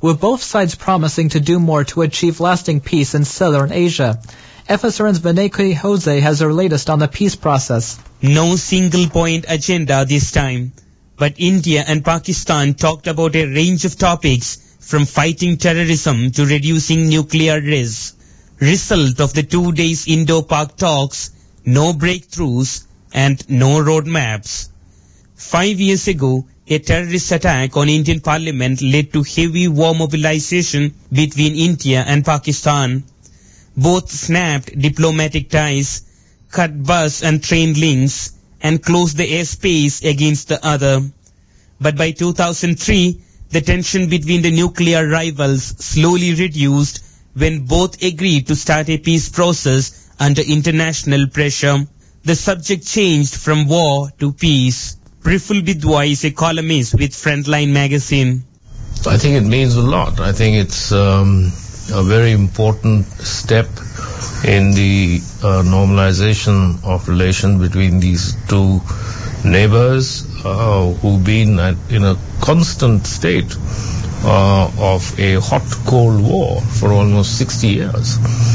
with both sides promising to do more to achieve lasting peace in southern Asia. F S R N's Beneke Jose has her latest on the peace process. No single point agenda this time, but India and Pakistan talked about a range of topics from fighting terrorism to reducing nuclear risk. Result of the two days Indo-Pak talks, no breakthroughs and no roadmaps. Five years ago, a terrorist attack on Indian Parliament led to heavy war mobilization between India and Pakistan. Both snapped diplomatic ties, cut bus and train links, and closed the airspace against the other. But by two thousand three, the tension between the nuclear rivals slowly reduced when both agreed to start a peace process under international pressure. The subject changed from war to peace. Priful Bidwai is a columnist with Frontline magazine. I think it means a lot. I think it's um, a very important step in the uh, normalization of relations between these two neighbors uh, who've been at, in a constant state uh, of a hot-cold war for almost sixty years.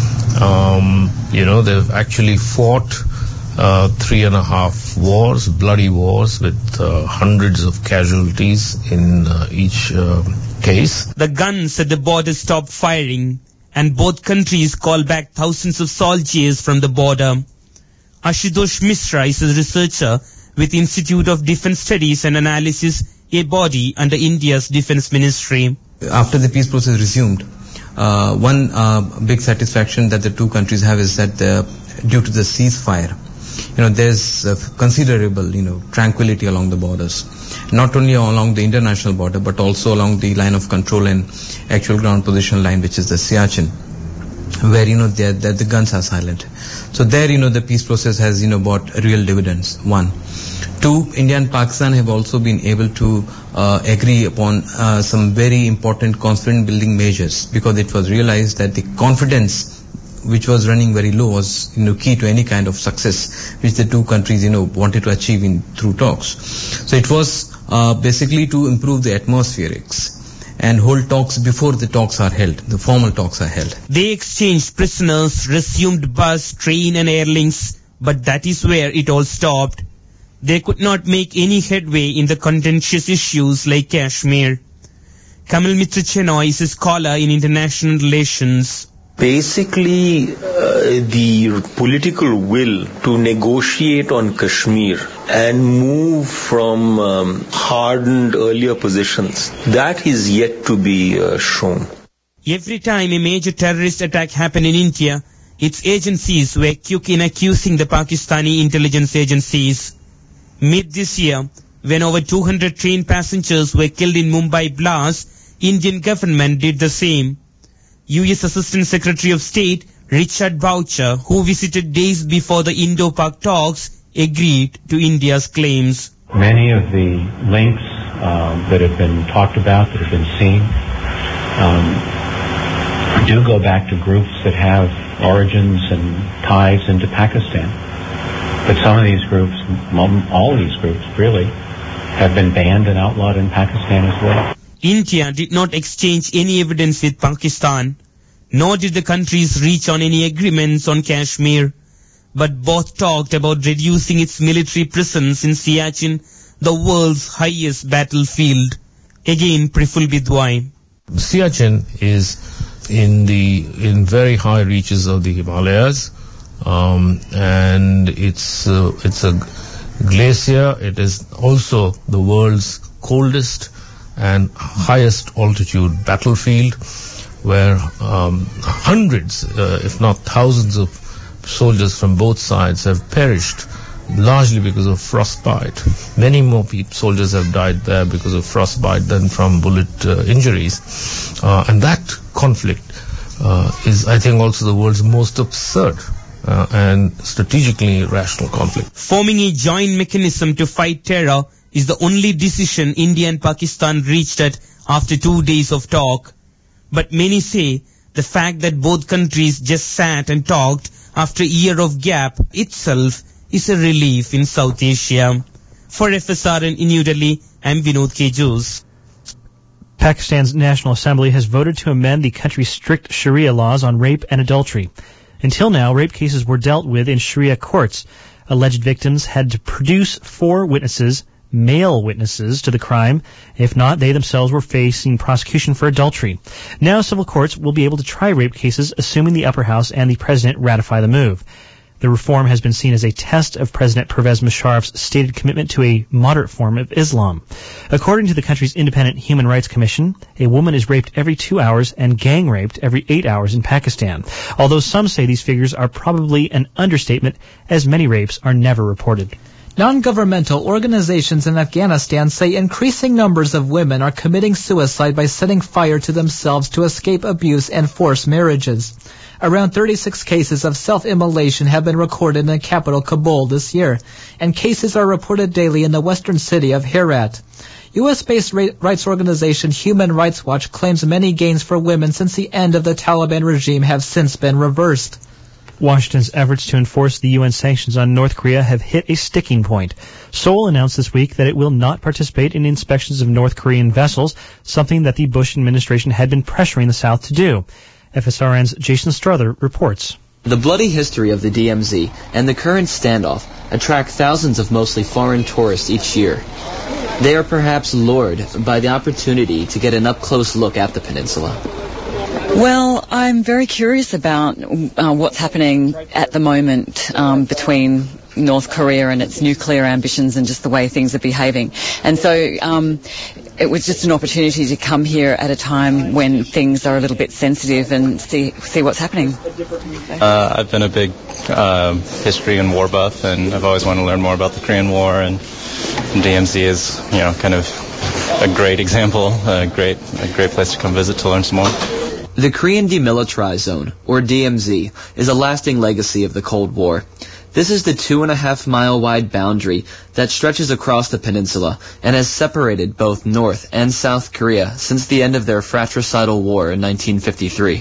Um, you know, they've actually fought Uh, three and a half wars, bloody wars with uh, hundreds of casualties in uh, each uh, case. The guns at the border stopped firing and both countries called back thousands of soldiers from the border. Ashutosh Mishra is a researcher with Institute of Defence Studies and Analysis, a body under India's Defence Ministry. After the peace process resumed, uh, one uh, big satisfaction that the two countries have is that uh, due to the ceasefire, you know, there's uh, considerable, you know, tranquility along the borders. Not only along the international border, but also along the line of control and actual ground position line, which is the Siachen, where, you know, the, the guns are silent. So there, you know, the peace process has, you know, brought real dividends, one. Two, India and Pakistan have also been able to uh, agree upon uh, some very important confidence building measures, because it was realized that the confidence which was running very low was, you know, key to any kind of success which the two countries, you know, wanted to achieve in through talks. So it was uh, basically to improve the atmospherics and hold talks before the talks are held, the formal talks are held. They exchanged prisoners, resumed bus, train and air links, but that is where it all stopped. They could not make any headway in the contentious issues like Kashmir. Kamal Mitra Chenoy is a scholar in international relations. Basically, uh, the political will to negotiate on Kashmir and move from um, hardened earlier positions, that is yet to be uh, shown. Every time a major terrorist attack happened in India, its agencies were quick in accusing the Pakistani intelligence agencies. Mid this year, when over two hundred train passengers were killed in Mumbai blast, Indian government did the same. U S Assistant Secretary of State Richard Boucher, who visited days before the Indo-Pak talks, agreed to India's claims. Many of the links uh, that have been talked about, that have been seen, um, do go back to groups that have origins and ties into Pakistan. But some of these groups, all these groups really, have been banned and outlawed in Pakistan as well. India did not exchange any evidence with Pakistan, nor did the countries reach on any agreements on Kashmir, but both talked about reducing its military presence in Siachen, the world's highest battlefield. Again, Priful Bidwai. Siachen is in the in very high reaches of the Himalayas, um, and it's uh, it's a glacier. It is also the world's coldest and highest altitude battlefield, where um, hundreds, uh, if not thousands of soldiers from both sides have perished, largely because of frostbite. Many more pe- soldiers have died there because of frostbite than from bullet uh, injuries. Uh, and that conflict uh, is, I think, also the world's most absurd uh, and strategically rational conflict. Forming a joint mechanism to fight terror is the only decision India and Pakistan reached at after two days of talk. But many say the fact that both countries just sat and talked after a year of gap itself is a relief in South Asia. For F S R N in New Delhi, I'm Vinod K. Jose. Pakistan's National Assembly has voted to amend the country's strict Sharia laws on rape and adultery. Until now, rape cases were dealt with in Sharia courts. Alleged victims had to produce four witnesses, male witnesses, to the crime. If not, they themselves were facing prosecution for adultery. Now civil courts will be able to try rape cases, assuming the upper house and the president ratify the move. The reform has been seen as a test of President Pervez Musharraf's stated commitment to a moderate form of Islam. According to the country's Independent Human Rights Commission, a woman is raped every two hours and gang raped every eight hours in Pakistan, although some say these figures are probably an understatement, as many rapes are never reported. Non-governmental organizations in Afghanistan say increasing numbers of women are committing suicide by setting fire to themselves to escape abuse and forced marriages. Around thirty-six cases of self-immolation have been recorded in the capital Kabul this year, and cases are reported daily in the western city of Herat. U S-based rights organization Human Rights Watch claims many gains for women since the end of the Taliban regime have since been reversed. Washington's efforts to enforce the U N sanctions on North Korea have hit a sticking point. Seoul announced this week that it will not participate in inspections of North Korean vessels, something that the Bush administration had been pressuring the South to do. F S R N's Jason Strother reports. The bloody history of the D M Z and the current standoff attract thousands of mostly foreign tourists each year. They are perhaps lured by the opportunity to get an up-close look at the peninsula. Well, I'm very curious about uh, what's happening at the moment um, between North Korea and its nuclear ambitions and just the way things are behaving. And so um, it was just an opportunity to come here at a time when things are a little bit sensitive and see see what's happening. Uh, I've been a big uh, history and war buff, and I've always wanted to learn more about the Korean War, and D M Z is, you know, kind of a great example, a great, a great place to come visit to learn some more. The Korean Demilitarized Zone, or D M Z, is a lasting legacy of the Cold War. This is the two and a half mile wide boundary that stretches across the peninsula and has separated both North and South Korea since the end of their fratricidal war in nineteen fifty-three.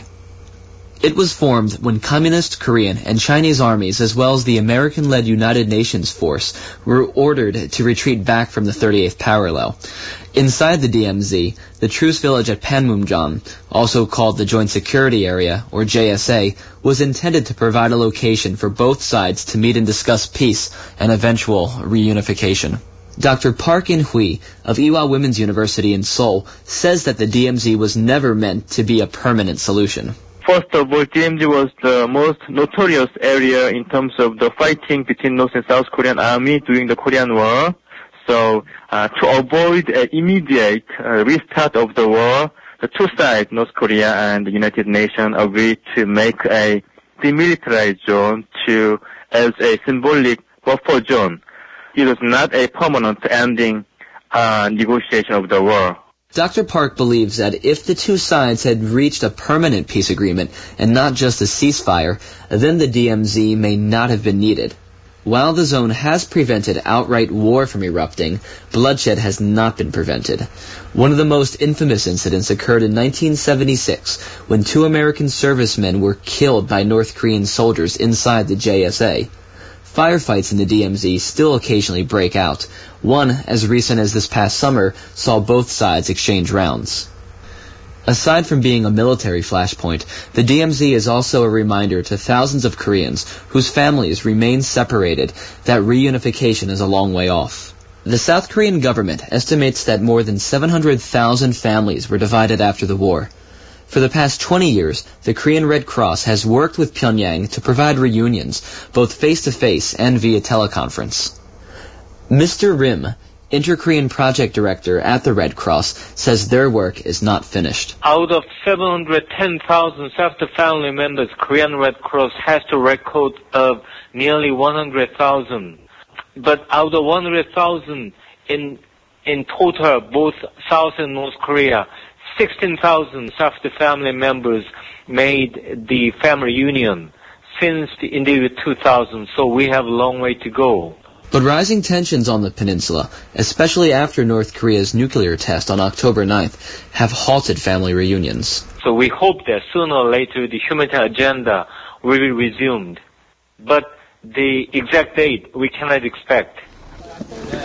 It was formed when Communist Korean and Chinese armies, as well as the American-led United Nations force, were ordered to retreat back from the thirty-eighth parallel. Inside the D M Z, the truce village at Panmunjom, also called the Joint Security Area, or J S A, was intended to provide a location for both sides to meet and discuss peace and eventual reunification. Doctor Park In-hui of Ewha Women's University in Seoul says that the D M Z was never meant to be a permanent solution. First of all, D M Z was the most notorious area in terms of the fighting between North and South Korean army during the Korean War. So, uh, to avoid an immediate uh, restart of the war, the two sides, North Korea and the United Nations, agreed to make a demilitarized zone to as a symbolic buffer zone. It was not a permanent ending uh, negotiation of the war. Doctor Park believes that if the two sides had reached a permanent peace agreement and not just a ceasefire, then the D M Z may not have been needed. While the zone has prevented outright war from erupting, bloodshed has not been prevented. One of the most infamous incidents occurred in nineteen seventy-six, when two American servicemen were killed by North Korean soldiers inside the J S A. Firefights in the D M Z still occasionally break out. One, as recent as this past summer, saw both sides exchange rounds. Aside from being a military flashpoint, the D M Z is also a reminder to thousands of Koreans whose families remain separated that reunification is a long way off. The South Korean government estimates that more than seven hundred thousand families were divided after the war. For the past twenty years, the Korean Red Cross has worked with Pyongyang to provide reunions, both face-to-face and via teleconference. Mister Rim, Inter-Korean Project Director at the Red Cross, says their work is not finished. Out of seven hundred ten thousand South family members, Korean Red Cross has to record of nearly one hundred thousand. But out of one hundred thousand in in total, both South and North Korea, sixteen thousand South family members made the family union since the, in the year two thousand, so we have a long way to go. But rising tensions on the peninsula, especially after North Korea's nuclear test on October ninth, have halted family reunions. So we hope that sooner or later the humanitarian agenda will be resumed. But the exact date we cannot expect.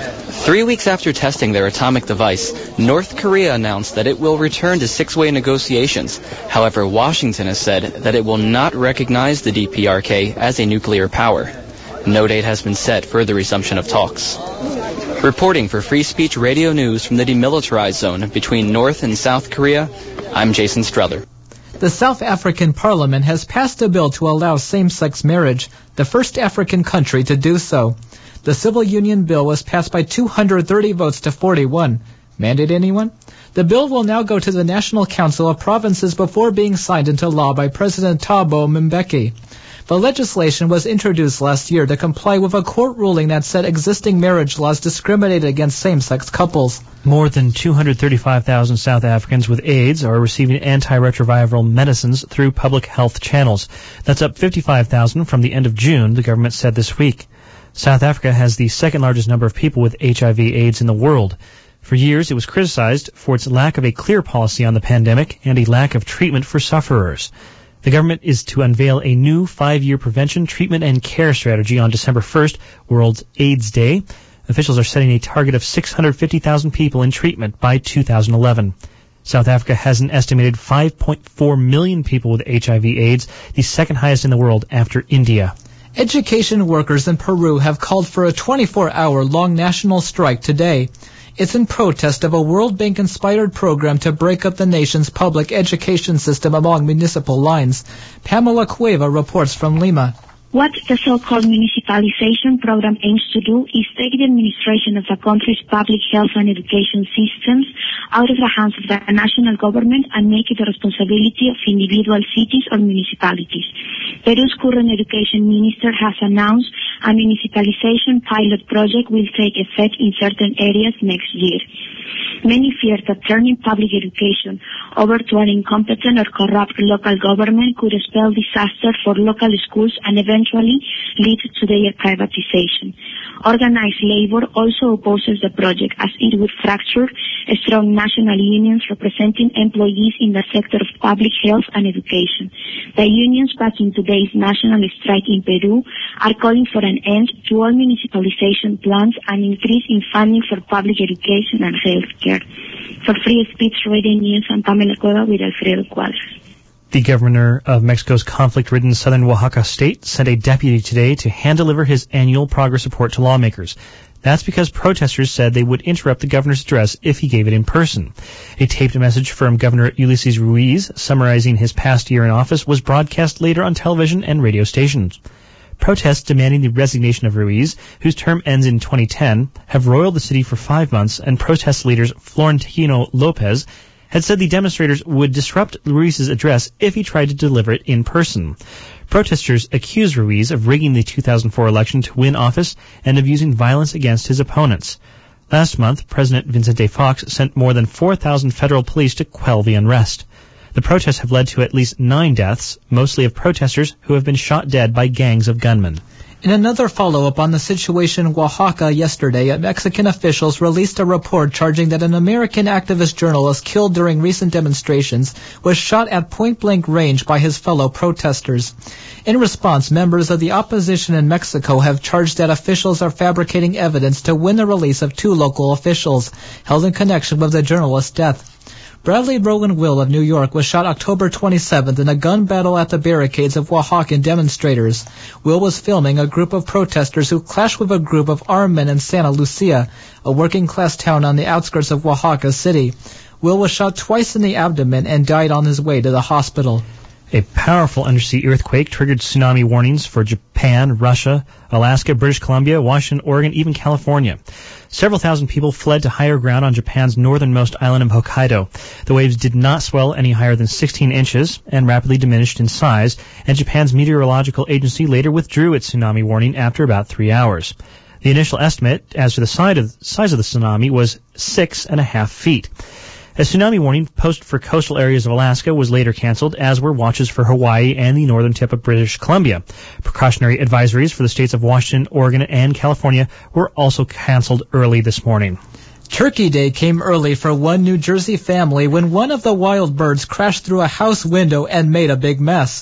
Three weeks after testing their atomic device, North Korea announced that it will return to six-way negotiations. However, Washington has said that it will not recognize the D P R K as a nuclear power. No date has been set for the resumption of talks. Reporting for Free Speech Radio News from the demilitarized zone between North and South Korea, I'm Jason Struther. The South African Parliament has passed a bill to allow same-sex marriage, the first African country to do so. The civil union bill was passed by two hundred thirty votes to forty-one. Mandate anyone? The bill will now go to the National Council of Provinces before being signed into law by President Thabo Mbeki. The legislation was introduced last year to comply with a court ruling that said existing marriage laws discriminated against same-sex couples. More than two hundred thirty-five thousand South Africans with AIDS are receiving antiretroviral medicines through public health channels. That's up fifty-five thousand from the end of June, the government said this week. South Africa has the second largest number of people with H I V AIDS in the world. For years, it was criticized for its lack of a clear policy on the pandemic and a lack of treatment for sufferers. The government is to unveil a new five-year prevention, treatment, and care strategy on December first, World AIDS Day. Officials are setting a target of six hundred fifty thousand people in treatment by two thousand eleven. South Africa has an estimated five point four million people with H I V AIDS, the second highest in the world after India. Education workers in Peru have called for a twenty-four hour long national strike today. It's in protest of a World Bank-inspired program to break up the nation's public education system along municipal lines. Pamela Cueva reports from Lima. What the so-called municipalization program aims to do is take the administration of the country's public health and education systems out of the hands of the national government and make it the responsibility of individual cities or municipalities. Peru's current education minister has announced a municipalization pilot project will take effect in certain areas next year. Many fear that turning public education over to an incompetent or corrupt local government could spell disaster for local schools and eventually lead to their privatization. Organized labor also opposes the project as it would fracture strong national unions representing employees in the sector of public health and education. The unions backing today's national strike in Peru are calling for an end to all municipalization plans and increase in funding for public education and health care. For Free Speech Radio News, I'm Pamela Cueva with Alfredo Cuadras. The governor of Mexico's conflict-ridden southern Oaxaca state sent a deputy today to hand-deliver his annual progress report to lawmakers. That's because protesters said they would interrupt the governor's address if he gave it in person. A taped message from Governor Ulysses Ruiz summarizing his past year in office was broadcast later on television and radio stations. Protests demanding the resignation of Ruiz, whose term ends in twenty ten, have roiled the city for five months, and protest leaders Florentino Lopez had said the demonstrators would disrupt Ruiz's address if he tried to deliver it in person. Protesters accused Ruiz of rigging the two thousand four election to win office and of using violence against his opponents. Last month, President Vicente Fox sent more than four thousand federal police to quell the unrest. The protests have led to at least nine deaths, mostly of protesters who have been shot dead by gangs of gunmen. In another follow-up on the situation in Oaxaca yesterday, Mexican officials released a report charging that an American activist journalist killed during recent demonstrations was shot at point-blank range by his fellow protesters. In response, members of the opposition in Mexico have charged that officials are fabricating evidence to win the release of two local officials held in connection with the journalist's death. Bradley Rowan Will of New York was shot October twenty-seventh in a gun battle at the barricades of Oaxacan demonstrators. Will was filming a group of protesters who clashed with a group of armed men in Santa Lucia, a working-class town on the outskirts of Oaxaca City. Will was shot twice in the abdomen and died on his way to the hospital. A powerful undersea earthquake triggered tsunami warnings for Japan, Russia, Alaska, British Columbia, Washington, Oregon, even California. Several thousand people fled to higher ground on Japan's northernmost island of Hokkaido. The waves did not swell any higher than sixteen inches and rapidly diminished in size, and Japan's meteorological agency later withdrew its tsunami warning after about three hours. The initial estimate as to the size of the tsunami was six and a half feet. A tsunami warning posted for coastal areas of Alaska was later canceled, as were watches for Hawaii and the northern tip of British Columbia. Precautionary advisories for the states of Washington, Oregon, and California were also canceled early this morning. Turkey Day came early for one New Jersey family when one of the wild birds crashed through a house window and made a big mess.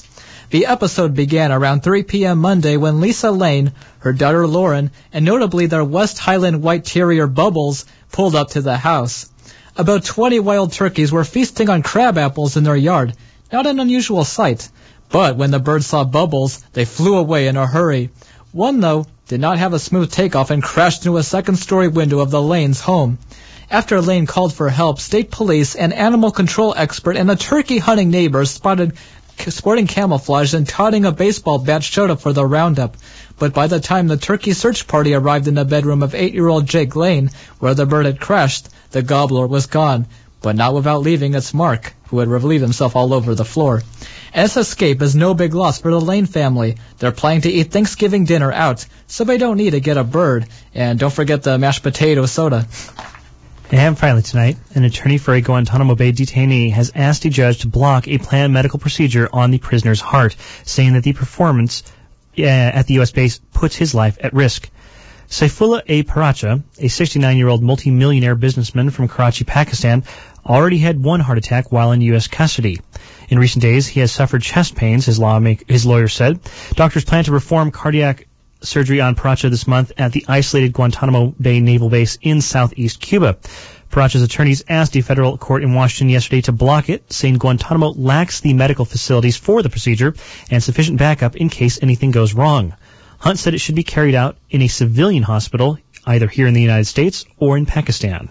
The episode began around three p.m. Monday when Lisa Lane, her daughter Lauren, and notably their West Highland White Terrier Bubbles pulled up to the house. About twenty wild turkeys were feasting on crab apples in their yard. Not an unusual sight. But when the birds saw Bubbles, they flew away in a hurry. One, though, did not have a smooth takeoff and crashed into a second-story window of the Lane's home. After Lane called for help, state police, an animal control expert, and a turkey-hunting neighbor spotted sporting camouflage and toting a baseball bat showed up for the roundup. But by the time the turkey search party arrived in the bedroom of eight-year-old Jake Lane, where the bird had crashed, the gobbler was gone, but not without leaving its mark, who had relieved himself all over the floor. And this escape is no big loss for the Lane family. They're planning to eat Thanksgiving dinner out, so they don't need to get a bird. And don't forget the mashed potato soda. And finally tonight, an attorney for a Guantanamo Bay detainee has asked a judge to block a planned medical procedure on the prisoner's heart, saying that the performance uh, at the U S base puts his life at risk. Saifullah A. Paracha, a sixty-nine-year-old multimillionaire businessman from Karachi, Pakistan, already had one heart attack while in U S custody. In recent days, he has suffered chest pains, his, lawmaker, his lawyer said. Doctors plan to perform cardiac surgery on Paracha this month at the isolated Guantanamo Bay Naval Base in southeast Cuba. Paracha's attorneys asked a federal court in Washington yesterday to block it, saying Guantanamo lacks the medical facilities for the procedure and sufficient backup in case anything goes wrong. Hunt said it should be carried out in a civilian hospital, either here in the United States or in Pakistan.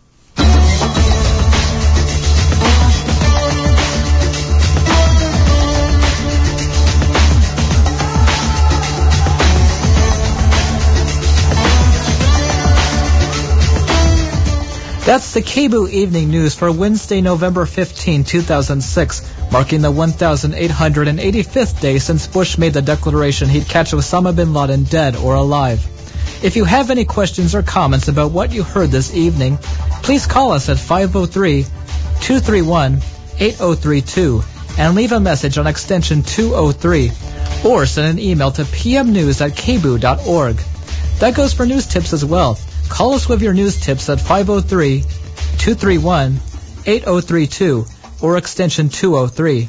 That's the K B O O Evening News for Wednesday, November fifteenth, two thousand six, marking the one thousand eight hundred eighty-fifth day since Bush made the declaration he'd catch Osama bin Laden dead or alive. If you have any questions or comments about what you heard this evening, please call us at five oh three, two three one, eight oh three two and leave a message on extension two oh three, or send an email to p m news at k b o o dot org. That goes for news tips as well. Call us with your news tips at five oh three, two three one, eight oh three two or extension two oh three.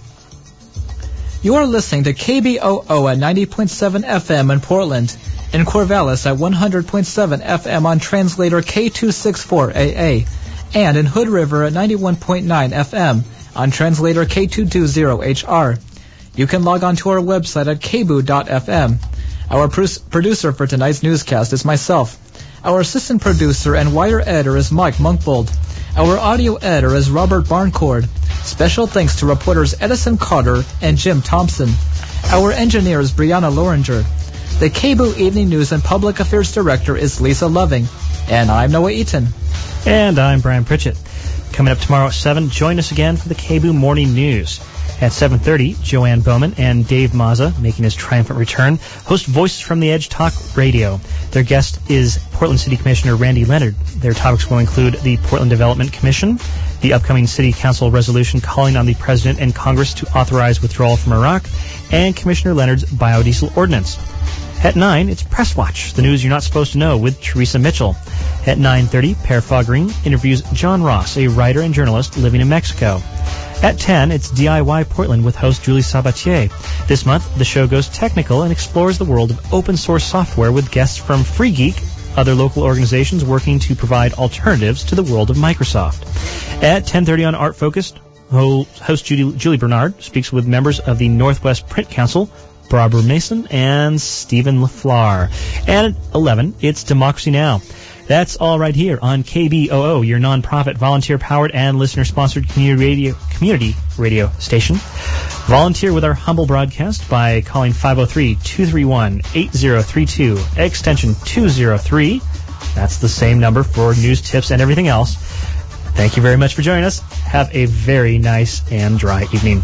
You are listening to K B O O at ninety point seven F M in Portland, in Corvallis at one hundred point seven F M on translator K two sixty-four A A, and in Hood River at ninety-one point nine F M on translator K two twenty H R. You can log on to our website at k b o o dot f m. Our pr- producer for tonight's newscast is myself. Our assistant producer and wire editor is Mike Monkbold. Our audio editor is Robert Barncord. Special thanks to reporters Edison Carter and Jim Thompson. Our engineer is Brianna Loringer. The K B O O Evening News and Public Affairs Director is Lisa Loving. And I'm Noah Eaton. And I'm Brian Pritchett. Coming up tomorrow at seven, join us again for the K B O O Morning News. At seven thirty, Joanne Bowman and Dave Mazza, making his triumphant return, host Voices from the Edge Talk Radio. Their guest is Portland City Commissioner Randy Leonard. Their topics will include the Portland Development Commission, the upcoming City Council resolution calling on the President and Congress to authorize withdrawal from Iraq, and Commissioner Leonard's biodiesel ordinance. At nine, it's Press Watch, the news you're not supposed to know, with Teresa Mitchell. At nine thirty, Per Fogring interviews John Ross, a writer and journalist living in Mexico. At ten, it's D I Y Portland with host Julie Sabatier. This month, the show goes technical and explores the world of open source software with guests from Free Geek, other local organizations working to provide alternatives to the world of Microsoft. At ten thirty on Art Focused, host Judy, Julie Bernard speaks with members of the Northwest Print Council, Barbara Mason and Stephen LaFleur. And at eleven, it's Democracy Now! That's all right here on K B O O, your nonprofit, volunteer-powered, and listener-sponsored community radio, community radio station. Volunteer with our humble broadcast by calling five oh three, two three one, eight oh three two, extension two oh three. That's the same number for news, tips, and everything else. Thank you very much for joining us. Have a very nice and dry evening.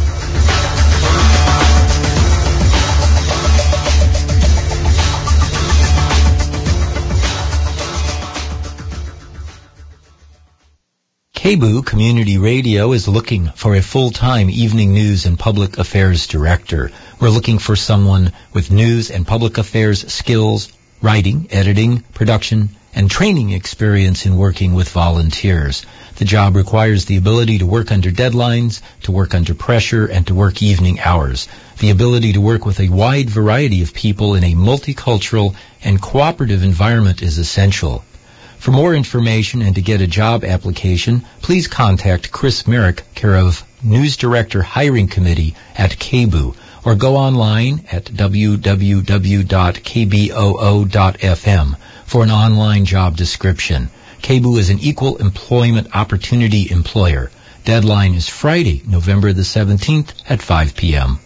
K B O O Community Radio is looking for a full-time evening news and public affairs director. We're looking for someone with news and public affairs skills, writing, editing, production, and training experience in working with volunteers. The job requires the ability to work under deadlines, to work under pressure, and to work evening hours. The ability to work with a wide variety of people in a multicultural and cooperative environment is essential. For more information and to get a job application, please contact Chris Merrick, care of News Director Hiring Committee at K B O, or go online at w w w dot k b o o dot f m for an online job description. K B O is an equal employment opportunity employer. Deadline is Friday, November the seventeenth at five p.m.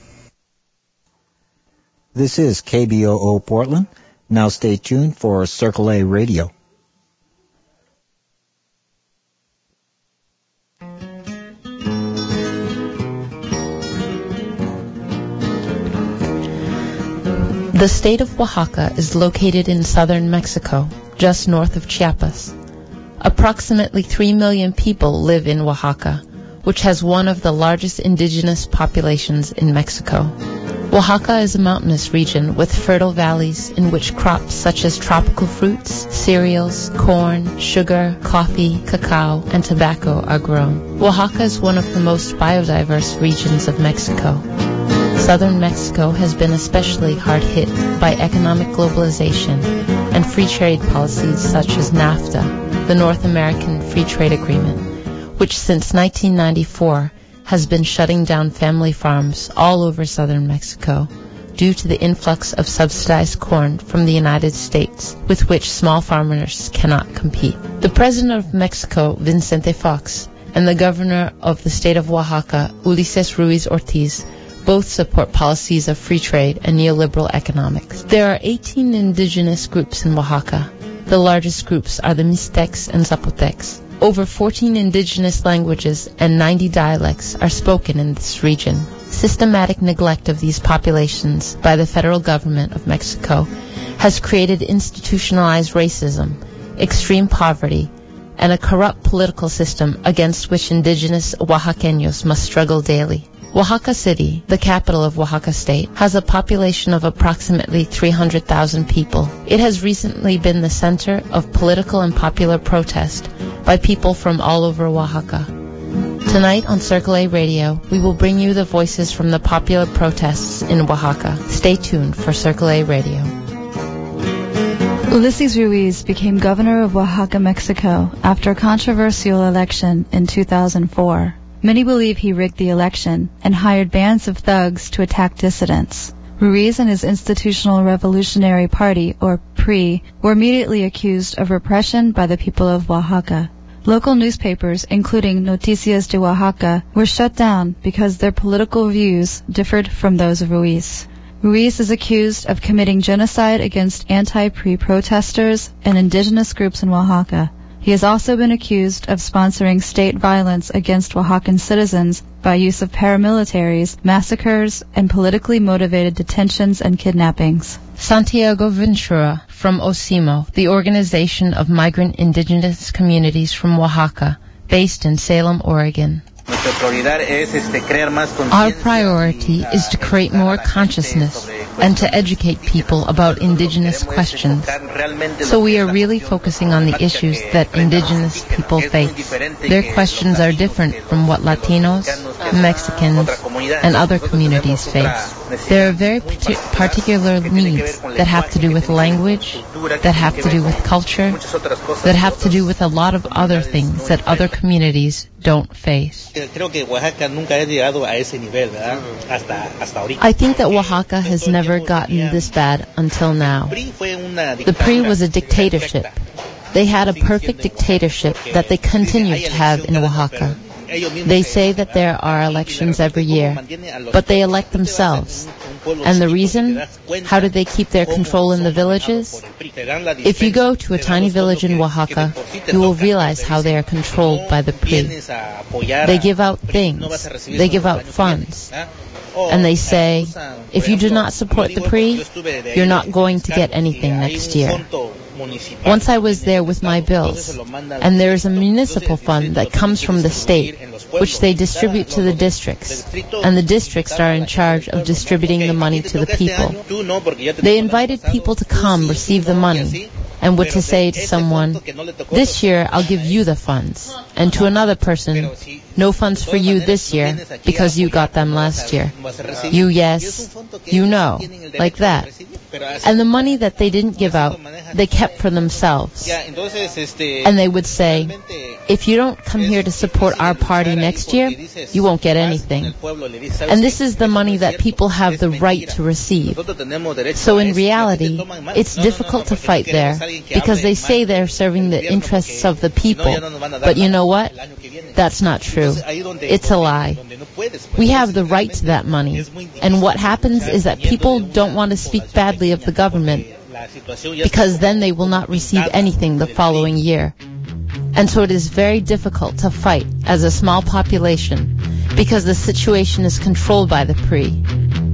This is K B O O Portland. Now stay tuned for Circle A Radio. The state of Oaxaca is located in southern Mexico, just north of Chiapas. Approximately three million people live in Oaxaca, which has one of the largest indigenous populations in Mexico. Oaxaca is a mountainous region with fertile valleys in which crops such as tropical fruits, cereals, corn, sugar, coffee, cacao, and tobacco are grown. Oaxaca is one of the most biodiverse regions of Mexico. Southern Mexico has been especially hard hit by economic globalization and free trade policies such as NAFTA, the North American Free Trade Agreement, which since nineteen ninety-four has been shutting down family farms all over southern Mexico due to the influx of subsidized corn from the United States, with which small farmers cannot compete. The President of Mexico, Vicente Fox, and the Governor of the state of Oaxaca, Ulises Ruiz Ortiz, both support policies of free trade and neoliberal economics. There are eighteen indigenous groups in Oaxaca. The largest groups are the Mixtecs and Zapotecs. Over fourteen indigenous languages and ninety dialects are spoken in this region. Systematic neglect of these populations by the federal government of Mexico has created institutionalized racism, extreme poverty, and a corrupt political system against which indigenous Oaxaqueños must struggle daily. Oaxaca City, the capital of Oaxaca State, has a population of approximately three hundred thousand people. It has recently been the center of political and popular protest by people from all over Oaxaca. Tonight on Circle A Radio, we will bring you the voices from the popular protests in Oaxaca. Stay tuned for Circle A Radio. Ulises Ruiz became governor of Oaxaca, Mexico, after a controversial election in two thousand four. Many believe he rigged the election and hired bands of thugs to attack dissidents. Ruiz and his Institutional Revolutionary Party, or P R I, were immediately accused of repression by the people of Oaxaca. Local newspapers, including Noticias de Oaxaca, were shut down because their political views differed from those of Ruiz. Ruiz is accused of committing genocide against anti-P R I protesters and indigenous groups in Oaxaca. He has also been accused of sponsoring state violence against Oaxacan citizens by use of paramilitaries, massacres, and politically motivated detentions and kidnappings. Santiago Ventura from OSIMO, the Organization of Migrant Indigenous Communities from Oaxaca, based in Salem, Oregon. Our priority is to create more consciousness and to educate people about indigenous questions. So we are really focusing on the issues that indigenous people face. Their questions are different from what Latinos, Mexicans, and other communities face. There are very particular needs that have to do with language, that have to do with culture, that have to do with a lot of other things that other communities don't face. I think that Oaxaca has never gotten this bad until now. The P R I was a dictatorship. They had a perfect dictatorship that they continue to have in Oaxaca. They say that there are elections every year, but they elect themselves. And the reason? How did they keep their control in the villages? If you go to a tiny village in Oaxaca, you will realize how they are controlled by the P R I. They give out things. They give out funds. And they say, if you do not support the P R I, you're not going to get anything next year. Once I was there with my bills, and there is a municipal fund that comes from the state, which they distribute to the districts, and the districts are in charge of distributing the money to the people. They invited people to come receive the money, and were to say to someone, this year I'll give you the funds, and to another person, no funds for you this year because you got them last year. You yes, you no, like that. And the money that they didn't give out, they kept for themselves. And they would say, if you don't come here to support our party next year, you won't get anything. And this is the money that people have the right to receive. So in reality, it's difficult to fight there because they say they're serving the interests of the people. But you know what? That's not true. It's a lie. We have the right to that money. And what happens is that people don't want to speak badly of the government because then they will not receive anything the following year. And so it is very difficult to fight as a small population because the situation is controlled by the P R I.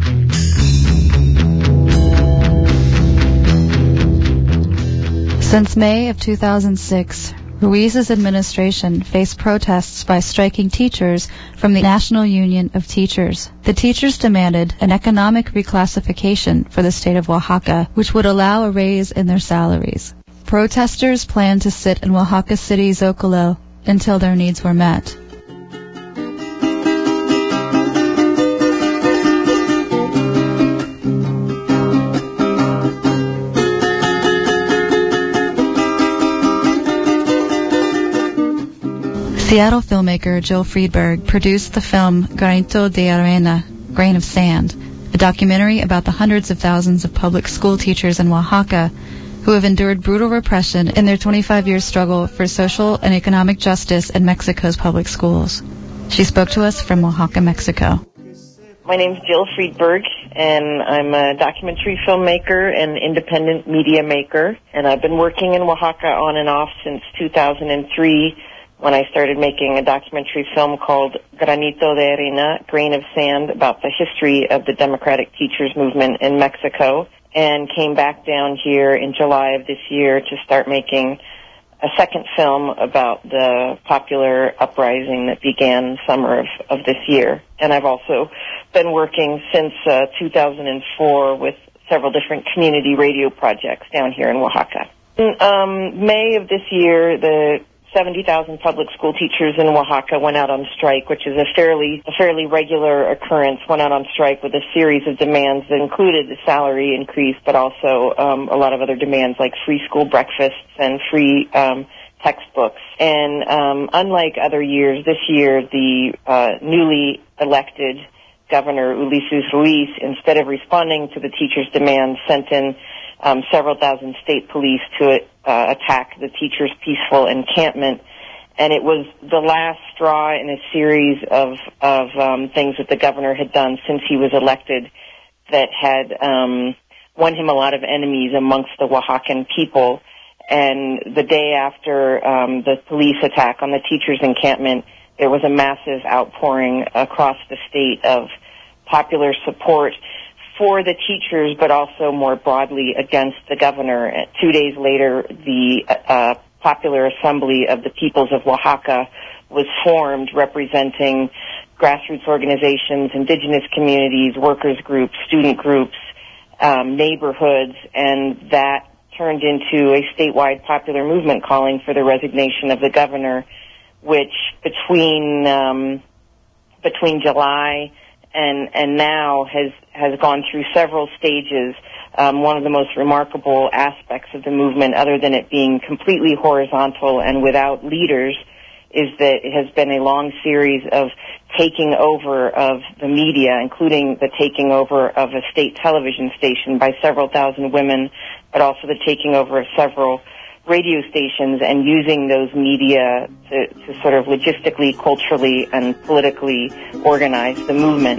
Since May of two thousand six, Ruiz's administration faced protests by striking teachers from the National Union of Teachers. The teachers demanded an economic reclassification for the state of Oaxaca, which would allow a raise in their salaries. Protesters planned to sit in Oaxaca City Zocalo until their needs were met. Seattle filmmaker Jill Friedberg produced the film Granito de Arena, Grain of Sand, a documentary about the hundreds of thousands of public school teachers in Oaxaca who have endured brutal repression in their twenty-five-year struggle for social and economic justice in Mexico's public schools. She spoke to us from Oaxaca, Mexico. My name's Jill Friedberg, and I'm a documentary filmmaker and independent media maker, and I've been working in Oaxaca on and off since two thousand three, when I started making a documentary film called Granito de Arena, Grain of Sand, about the history of the Democratic Teachers Movement in Mexico, and came back down here in July of this year to start making a second film about the popular uprising that began summer of, of this year. And I've also been working since uh, two thousand four with several different community radio projects down here in Oaxaca. In um, May of this year, the seventy thousand public school teachers in Oaxaca went out on strike, which is a fairly a fairly regular occurrence, went out on strike with a series of demands that included the salary increase, but also um, a lot of other demands like free school breakfasts and free um, textbooks. And um, unlike other years, this year the uh, newly elected Governor Ulises Ruiz, instead of responding to the teachers' demands, sent in um, several thousand state police to uh, attack the teachers' peaceful encampment. And it was the last straw in a series of, of um, things that the governor had done since he was elected that had um, won him a lot of enemies amongst the Oaxacan people. And the day after um, the police attack on the teachers' encampment, there was a massive outpouring across the state of popular support for the teachers, but also more broadly against the governor. Two days later, the uh, Popular Assembly of the Peoples of Oaxaca was formed, representing grassroots organizations, indigenous communities, workers groups, student groups, um, neighborhoods, and that turned into a statewide popular movement calling for the resignation of the governor, which between um, between July and and now has has gone through several stages. Um, one of the most remarkable aspects of the movement, other than it being completely horizontal and without leaders, is that it has been a long series of taking over of the media, including the taking over of a state television station by several thousand women, but also the taking over of several radio stations and using those media to, to sort of logistically, culturally, and politically organize the movement.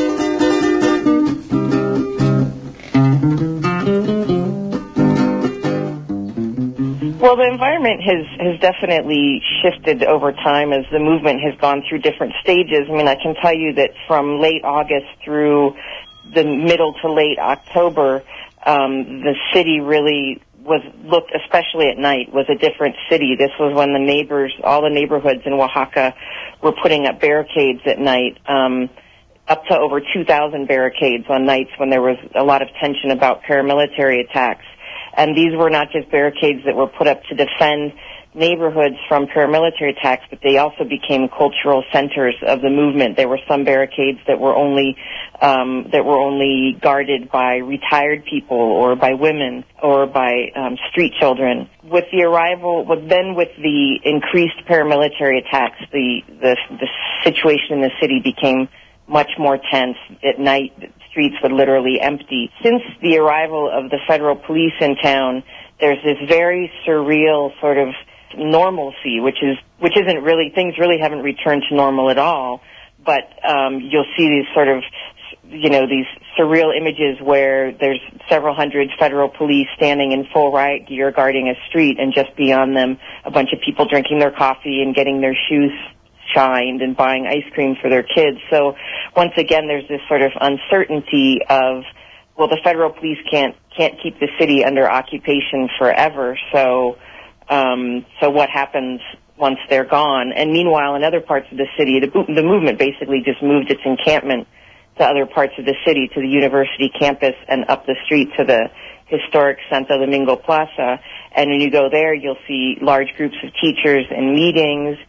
Well, the environment has, has definitely shifted over time as the movement has gone through different stages. I mean, I can tell you that from late August through the middle to late October, um, the city really was looked, especially at night, was a different city. This was when the neighbors, all the neighborhoods in Oaxaca were putting up barricades at night, um, up to over two thousand barricades on nights when there was a lot of tension about paramilitary attacks. And these were not just barricades that were put up to defend neighborhoods from paramilitary attacks, but they also became cultural centers of the movement. There were some barricades that were only um, that were only guarded by retired people or by women or by um, street children. With the arrival, with, then with the increased paramilitary attacks, the, the the situation in the city became much more tense. At night, the streets would literally empty. Since the arrival of the federal police in town, there's this very surreal sort of normalcy, which is which isn't really, things really haven't returned to normal at all, but um, you'll see these sort of, you know, these surreal images where there's several hundred federal police standing in full riot gear guarding a street, and just beyond them a bunch of people drinking their coffee and getting their shoes shined and buying ice cream for their kids. So once again, there's this sort of uncertainty of, well, the federal police can't can't keep the city under occupation forever, so Um, so what happens once they're gone? And meanwhile, in other parts of the city, the, the movement basically just moved its encampment to other parts of the city, to the university campus and up the street to the historic Santo Domingo Plaza. And when you go there, you'll see large groups of teachers and meetings,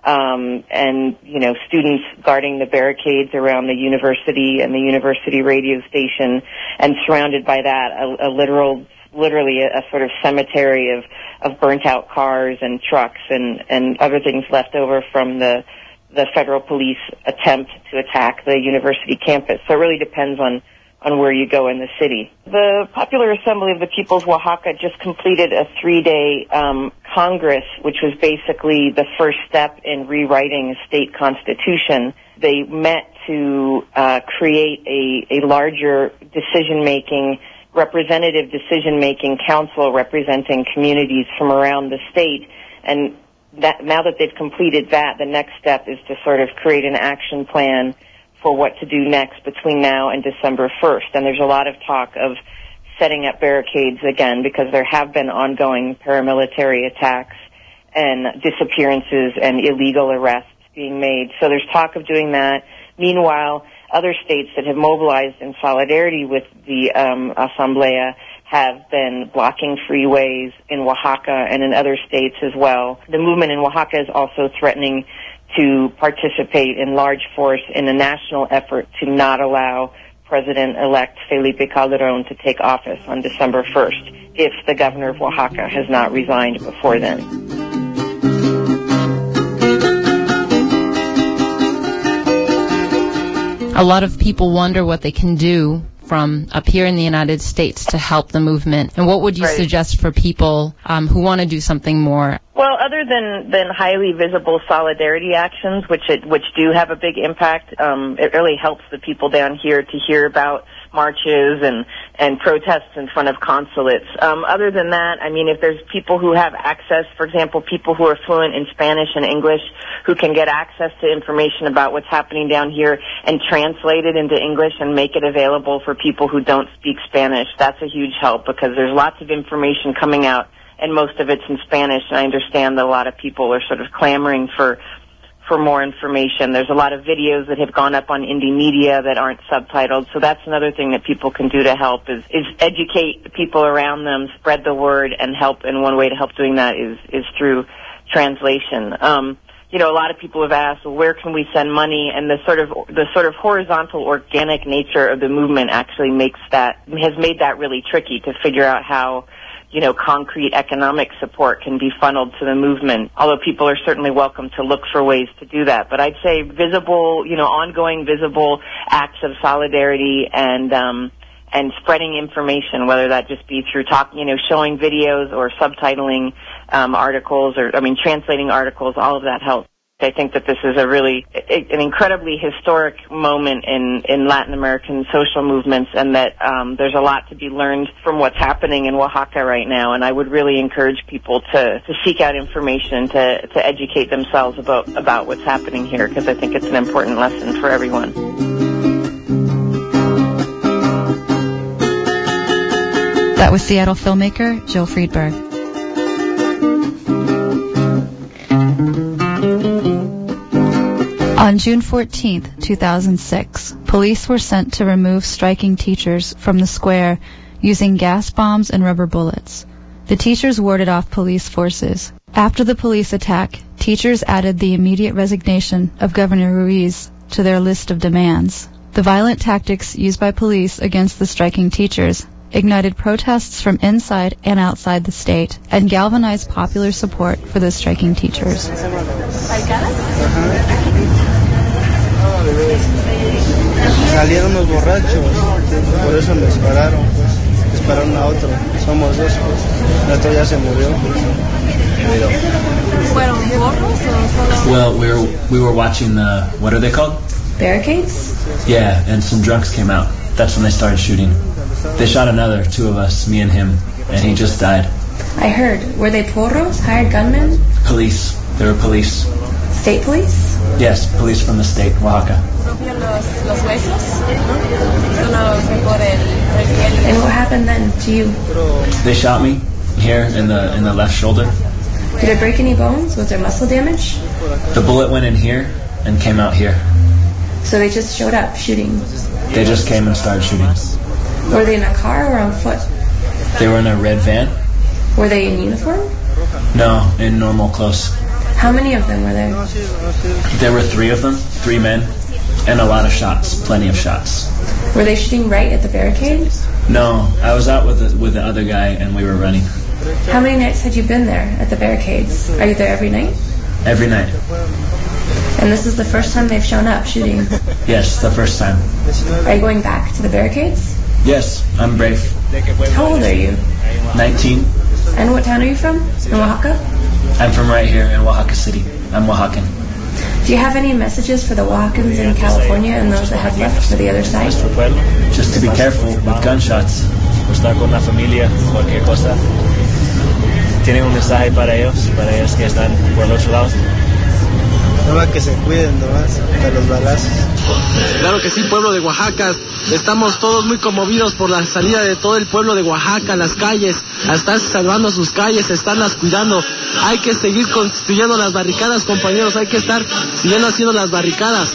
um, and, you know, students guarding the barricades around the university and the university radio station. And surrounded by that, a, a literal literally a, a sort of cemetery of, of burnt-out cars and trucks and, and other things left over from the, the federal police attempt to attack the university campus. So it really depends on, on where you go in the city. The Popular Assembly of the People of Oaxaca just completed a three-day um, Congress, which was basically the first step in rewriting a state constitution. They met to uh, create a, a larger decision-making representative decision-making council representing communities from around the state. And that, now that they've completed that, the next step is to sort of create an action plan for what to do next between now and December first. And there's a lot of talk of setting up barricades again, because there have been ongoing paramilitary attacks and disappearances and illegal arrests being made. So there's talk of doing that. Meanwhile, other states that have mobilized in solidarity with the um, Asamblea have been blocking freeways in Oaxaca and in other states as well. The movement in Oaxaca is also threatening to participate in large force in a national effort to not allow President-elect Felipe Calderón to take office on December first, if the governor of Oaxaca has not resigned before then. A lot of people wonder what they can do from up here in the United States to help the movement. And what would you right. suggest for people um, who want to do something more? Well, other than, than highly visible solidarity actions, which it, which do have a big impact, um, it really helps the people down here to hear about marches and, and protests in front of consulates. Um, other than that, I mean, if there's people who have access, for example, people who are fluent in Spanish and English who can get access to information about what's happening down here and translate it into English and make it available for people who don't speak Spanish, that's a huge help, because there's lots of information coming out and most of it's in Spanish, and I understand that a lot of people are sort of clamoring for for more information. There's a lot of videos that have gone up on indie media that aren't subtitled, so that's another thing that people can do to help is, is educate the people around them, spread the word, and help. And one way to help doing that is, is through translation. Um, you know, a lot of people have asked, well, where can we send money? And the sort of the sort of horizontal, organic nature of the movement actually makes that has made that really tricky to figure out how, you know, concrete economic support can be funneled to the movement, although people are certainly welcome to look for ways to do that. But I'd say visible, you know, ongoing visible acts of solidarity and um, and spreading information, whether that just be through talk, you know, showing videos or subtitling um, articles or, I mean, translating articles, all of that helps. I think that this is a really, an incredibly historic moment in, in Latin American social movements, and that um, there's a lot to be learned from what's happening in Oaxaca right now. And I would really encourage people to, to seek out information, to, to educate themselves about, about what's happening here, because I think it's an important lesson for everyone. That was Seattle filmmaker Jill Friedberg. On June fourteenth, two thousand six, police were sent to remove striking teachers from the square using gas bombs and rubber bullets. The teachers warded off police forces. After the police attack, teachers added the immediate resignation of Governor Ruiz to their list of demands. The violent tactics used by police against the striking teachers ignited protests from inside and outside the state and galvanized popular support for the striking teachers. Salieron los borrachos, por eso me dispararon, dispararon a otro, somos dos, el otro ya se murió. Well, we were we were watching the, what are they called? Barricades? Yeah, and some drunks came out. That's when they started shooting. They shot another, two of us, me and him, and he just died. I heard. Were they porros, hired gunmen? Police. They were police. State police? Yes, police from the state, Oaxaca. And what happened then to you? They shot me here in the in the left shoulder. Did it break any bones? Was there muscle damage? The bullet went in here and came out here. So they just showed up shooting? They just came and started shooting. Were they in a car or on foot? They were in a red van. Were they in uniform? No, in normal clothes. How many of them were there? There were three of them, three men, and a lot of shots, plenty of shots. Were they shooting right at the barricade? No, I was out with the, with the other guy and we were running. How many nights had you been there at the barricades? Are you there every night? Every night. And this is the first time they've shown up shooting? Yes, the first time. Are you going back to the barricades? Yes, I'm brave. How old are you? nineteen. And what town are you from? In Oaxaca? I'm from right here in Oaxaca City. I'm Oaxacan. Do you have any messages for the Oaxacans in California and those that have left for the other side? Just to be careful with gunshots. Estar con la familia, cualquier cosa. ¿Tienen un mensaje para ellos, para ellos que están por los lados? Nada que se cuiden nomás de los balazos. Claro que sí, pueblo de Oaxaca. Estamos todos muy conmovidos por la salida de todo el pueblo de Oaxaca, las calles. Están salvando sus calles, están las cuidando. Hay que seguir construyendo las barricadas, compañeros. Hay que estar siguiendo haciendo las barricadas.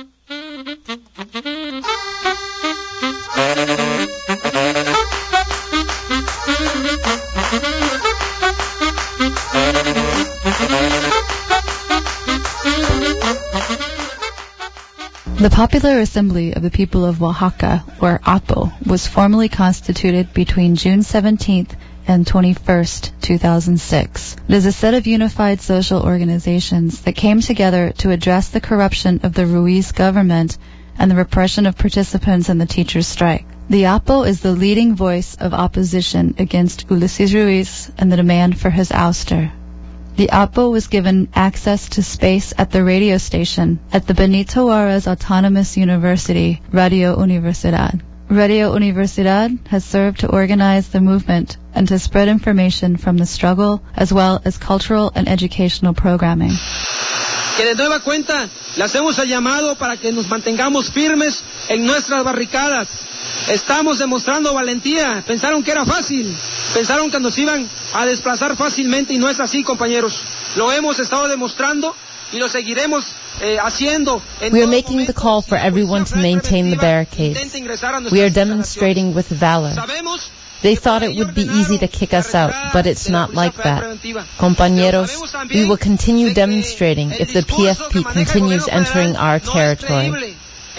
The Popular Assembly of the People of Oaxaca, or A P O, was formally constituted between June seventeenth and twenty-first, two thousand six. It is a set of unified social organizations that came together to address the corruption of the Ruiz government and the repression of participants in the teachers' strike. The A P O is the leading voice of opposition against Ulises Ruiz and the demand for his ouster. The A P O was given access to space at the radio station at the Benito Juarez Autonomous University, Radio Universidad. Radio Universidad has served to organize the movement and to spread information from the struggle as well as cultural and educational programming. Que de nueva cuenta le hacemos el llamado para que nos mantengamos firmes en nuestras barricadas. Estamos demostrando valentía. Pensaron que era fácil. Pensaron que nos iban a desplazar fácilmente y no es así, compañeros. Lo hemos estado demostrando y lo seguiremos eh, haciendo. We are making the call for everyone to maintain the barricades. We are demonstrating with valor. They thought it would be easy to kick us out, but it's not like that. Compañeros, we will continue demonstrating if the P F P continues entering our territory.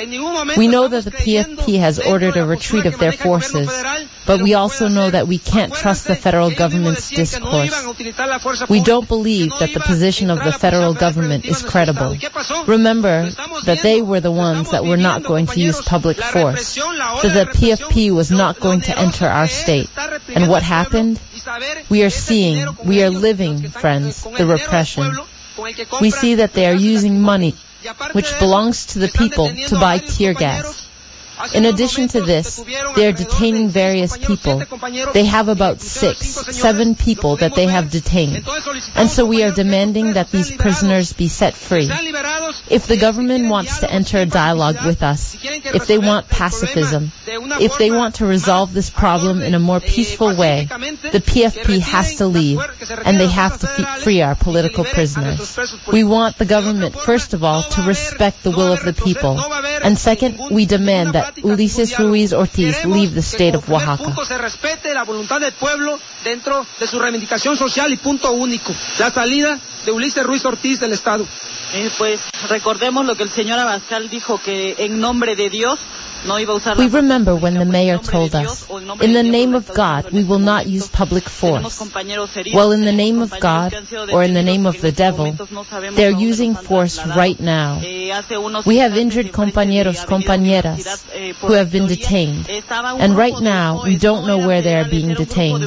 We know that the P F P has ordered a retreat of their forces, but we also know that we can't trust the federal government's discourse. We don't believe that the position of the federal government is credible. Remember that they were the ones that were not going to use public force, that the P F P was not going to enter our state. And what happened? We are seeing, we are living, friends, the repression. We see that they are using money which belongs to the people, to buy tear gas. In addition to this, they are detaining various people. They have about six, seven people that they have detained. And so we are demanding that these prisoners be set free. If the government wants to enter a dialogue with us, if they want pacifism, if they want to resolve this problem in a more peaceful way, the P F P has to leave, and they have to free our political prisoners. We want the government, first of all, to respect the will of the people, And second, we demand that Ulises Ruiz Ortiz leave the state of Oaxaca. Se respete la voluntad del pueblo dentro de su reivindicación social y punto único, la salida de Ulises Ruiz Ortiz del Estado. Eh, pues recordemos lo que el señor Abascal dijo, que en nombre de Dios no iba a usar. We remember when the mayor told us, in the name of God, we will not use public force. Well, in the name of God, or in the name of the devil, they're using force right now. We have injured compañeros, compañeras, who have been detained. And right now, we don't know where they are being detained.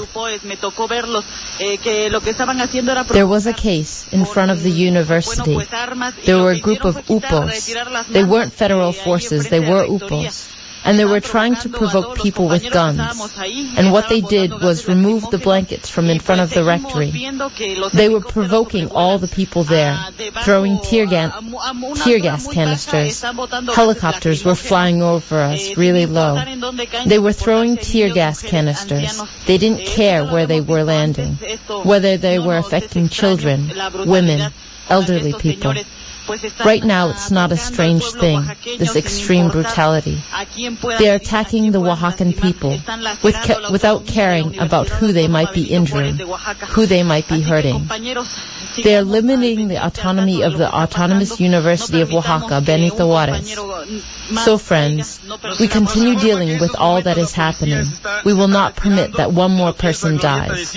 There was a case in front of the university. There were a group of U P Os. They weren't federal forces, they were U P Os. And they were trying to provoke people with guns. And what they did was remove the blankets from in front of the rectory. They were provoking all the people there, throwing tear, ga- tear gas canisters. Helicopters were flying over us really low. They were throwing tear gas canisters. They didn't care where they were landing, whether they were affecting children, women, elderly people. Right now, it's not a strange thing, this extreme brutality. They are attacking the Oaxacan people with ca- without caring about who they might be injuring, who they might be hurting. They are limiting the autonomy of the Autonomous University of Oaxaca, Benito Juarez. So, friends, we continue dealing with all that is happening. We will not permit that one more person dies.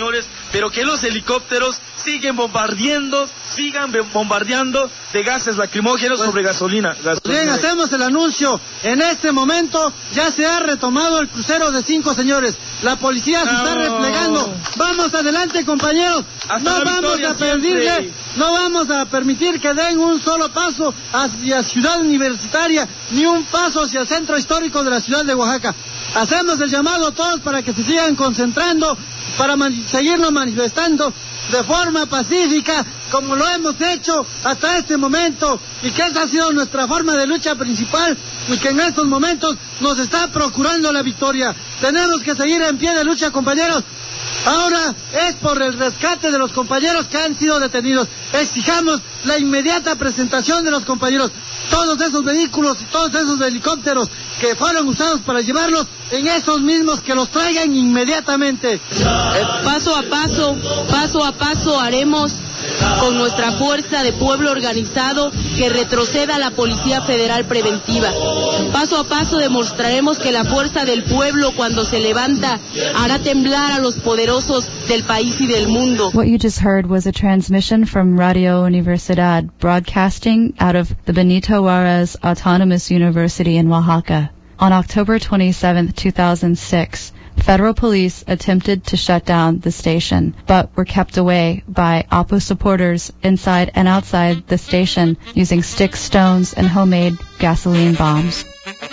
Siguen bombardeando, sigan bombardeando de gases lacrimógenos sobre gasolina. Bien, hacemos el anuncio. En este momento ya se ha retomado el crucero de cinco señores. La policía se está replegando. Vamos adelante, compañeros. No vamos a perderle, no vamos a permitir que den un solo paso hacia Ciudad Universitaria, ni un paso hacia el centro histórico de la ciudad de Oaxaca. Hacemos el llamado a todos para que se sigan concentrando, para man- seguirnos manifestando de forma pacífica, como lo hemos hecho hasta este momento, y que esa ha sido nuestra forma de lucha principal, y que en estos momentos nos está procurando la victoria. Tenemos que seguir en pie de lucha, compañeros. Ahora es por el rescate de los compañeros que han sido detenidos. Exijamos la inmediata presentación de los compañeros. Todos esos vehículos y todos esos helicópteros que fueron usados para llevarlos, en esos mismos que los traigan inmediatamente. Paso a paso, paso a paso haremos con nuestra fuerza de pueblo organizado que retroceda la Policía Federal Preventiva. Paso a paso demostraremos que la fuerza del pueblo, cuando se levanta, hará temblar a los poderosos del país y del mundo. What you just heard was a transmission from Radio Universidad, broadcasting out of the Benito Juarez Autonomous University in Oaxaca. On October twenty-seventh, two thousand six, federal police attempted to shut down the station, but were kept away by O P O supporters inside and outside the station using sticks, stones, and homemade gasoline bombs.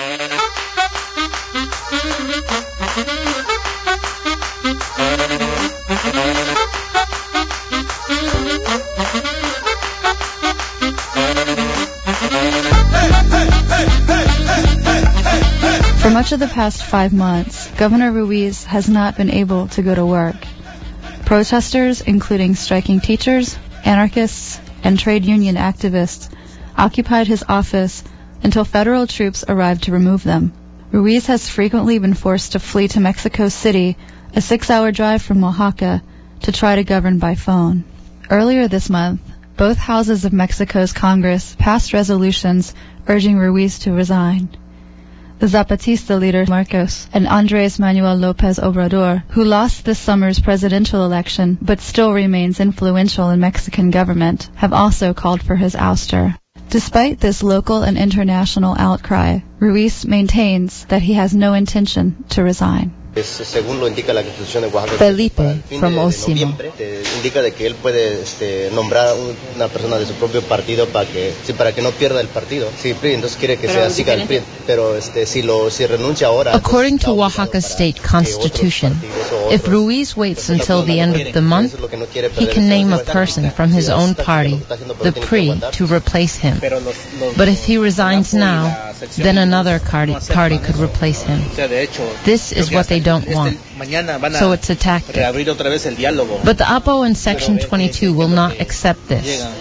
For much of the past five months, Governor Ruiz has not been able to go to work. Protesters, including striking teachers, anarchists, and trade union activists, occupied his office until federal troops arrived to remove them. Ruiz has frequently been forced to flee to Mexico City, a six-hour drive from Oaxaca, to try to govern by phone. Earlier this month, both houses of Mexico's Congress passed resolutions urging Ruiz to resign. The Zapatista leader Marcos and Andres Manuel Lopez Obrador, who lost this summer's presidential election but still remains influential in Mexican government, have also called for his ouster. Despite this local and international outcry, Ruiz maintains that he has no intention to resign. Según lo indica la Constitución de Oaxaca, Felipe from Osimo. indica de que él puede este, nombrar una persona de su propio partido para que sí, para que no pierda el partido. Sí, P R I, entonces quiere que sea siga el P R I, pero este si lo si renuncia ahora. According to Oaxaca state constitution, if Ruiz waits until the end of the month, he can name a person from his own party, the P R I, to replace him. But if he resigns now, then another party could replace him. This is what they don't want. So it's a tactic. But the A P O and Section twenty-two will not accept this.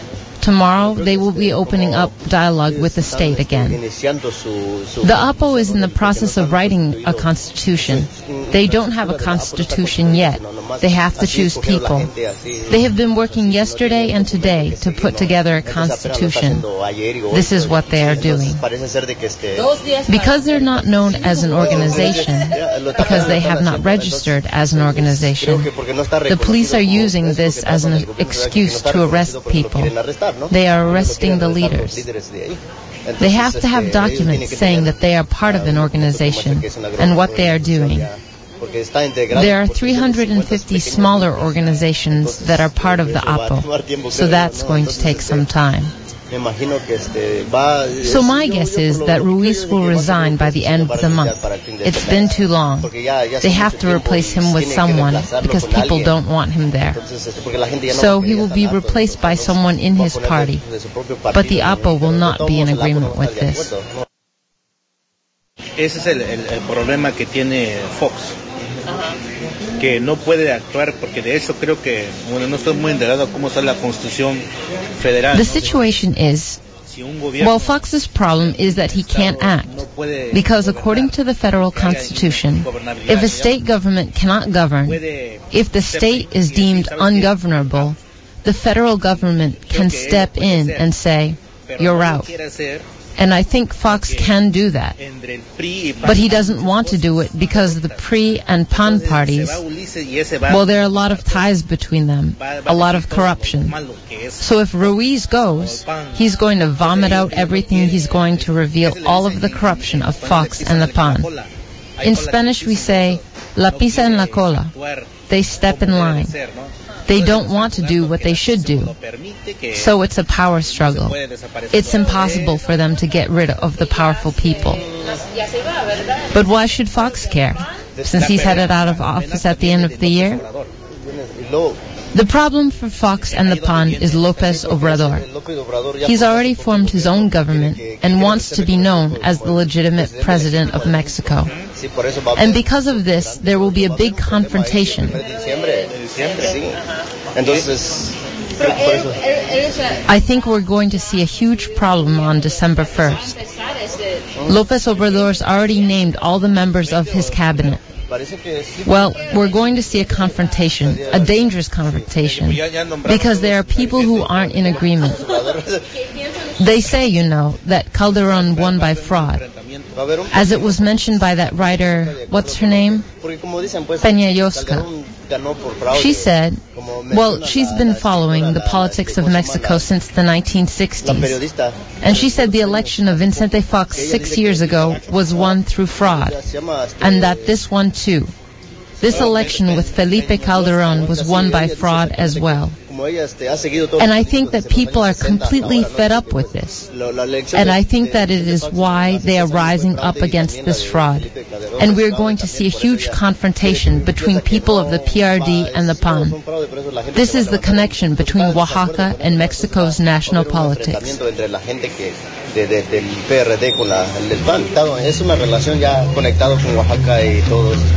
Tomorrow, they will be opening up dialogue with the state again. The A P O is in the process of writing a constitution. They don't have a constitution yet. They have to choose people. They have been working yesterday and today to put together a constitution. This is what they are doing. Because they're not known as an organization, because they have not registered as an organization, the police are using this as an excuse to arrest people. They are arresting the leaders. They have to have documents saying that they are part of an organization and what they are doing. There are three hundred fifty smaller organizations that are part of the A P O, so that's going to take some time. So my guess is that Ruiz will resign by the end of the month. It's been too long. They have to replace him with someone because people don't want him there. So he will be replaced by someone in his party. But the A P O will not be in agreement with this. Ese es el, el, el problema que tiene Fox, que no puede actuar porque de hecho creo que, bueno, no estoy muy enterado cómo está la Constitución Federal. The situation is, well, Fox's problem is that he can't act, because according to the federal constitution, if a state government cannot govern, if the state is deemed ungovernable, the federal government can step in and say, you're out. And I think Fox can do that. But he doesn't want to do it because the P R I and P A N parties, well, there are a lot of ties between them, a lot of corruption. So if Ruiz goes, he's going to vomit out everything. He's going to reveal all of the corruption of Fox and the P A N. In Spanish we say, la pisa en la cola. They step in line. They don't want to do what they should do. So it's a power struggle. It's impossible for them to get rid of the powerful people. But why should Fox care, since he's headed out of office at the end of the year? The problem for Fox and the P A N is López Obrador. He's already formed his own government and wants to be known as the legitimate president of Mexico. And because of this, there will be a big confrontation. I think we're going to see a huge problem on December first. López Obrador's already named all the members of his cabinet. Well, we're going to see a confrontation, a dangerous confrontation, because there are people who aren't in agreement. They say, you know, that Calderon won by fraud. As it was mentioned by that writer, what's her name? Peña-Yosca. She said, well, she's been following the politics of Mexico since the nineteen sixties. And she said the election of Vicente Fox six years ago was won through fraud. And that this one too. This election with Felipe Calderon was won by fraud as well. And I think that people are completely fed up with this. And I think that it is why they are rising up against this fraud. And we're going to see a huge confrontation between people of the P R D and the P A N. This is the connection between Oaxaca and Mexico's national politics. Es una relación ya conectado con Oaxaca y todo eso.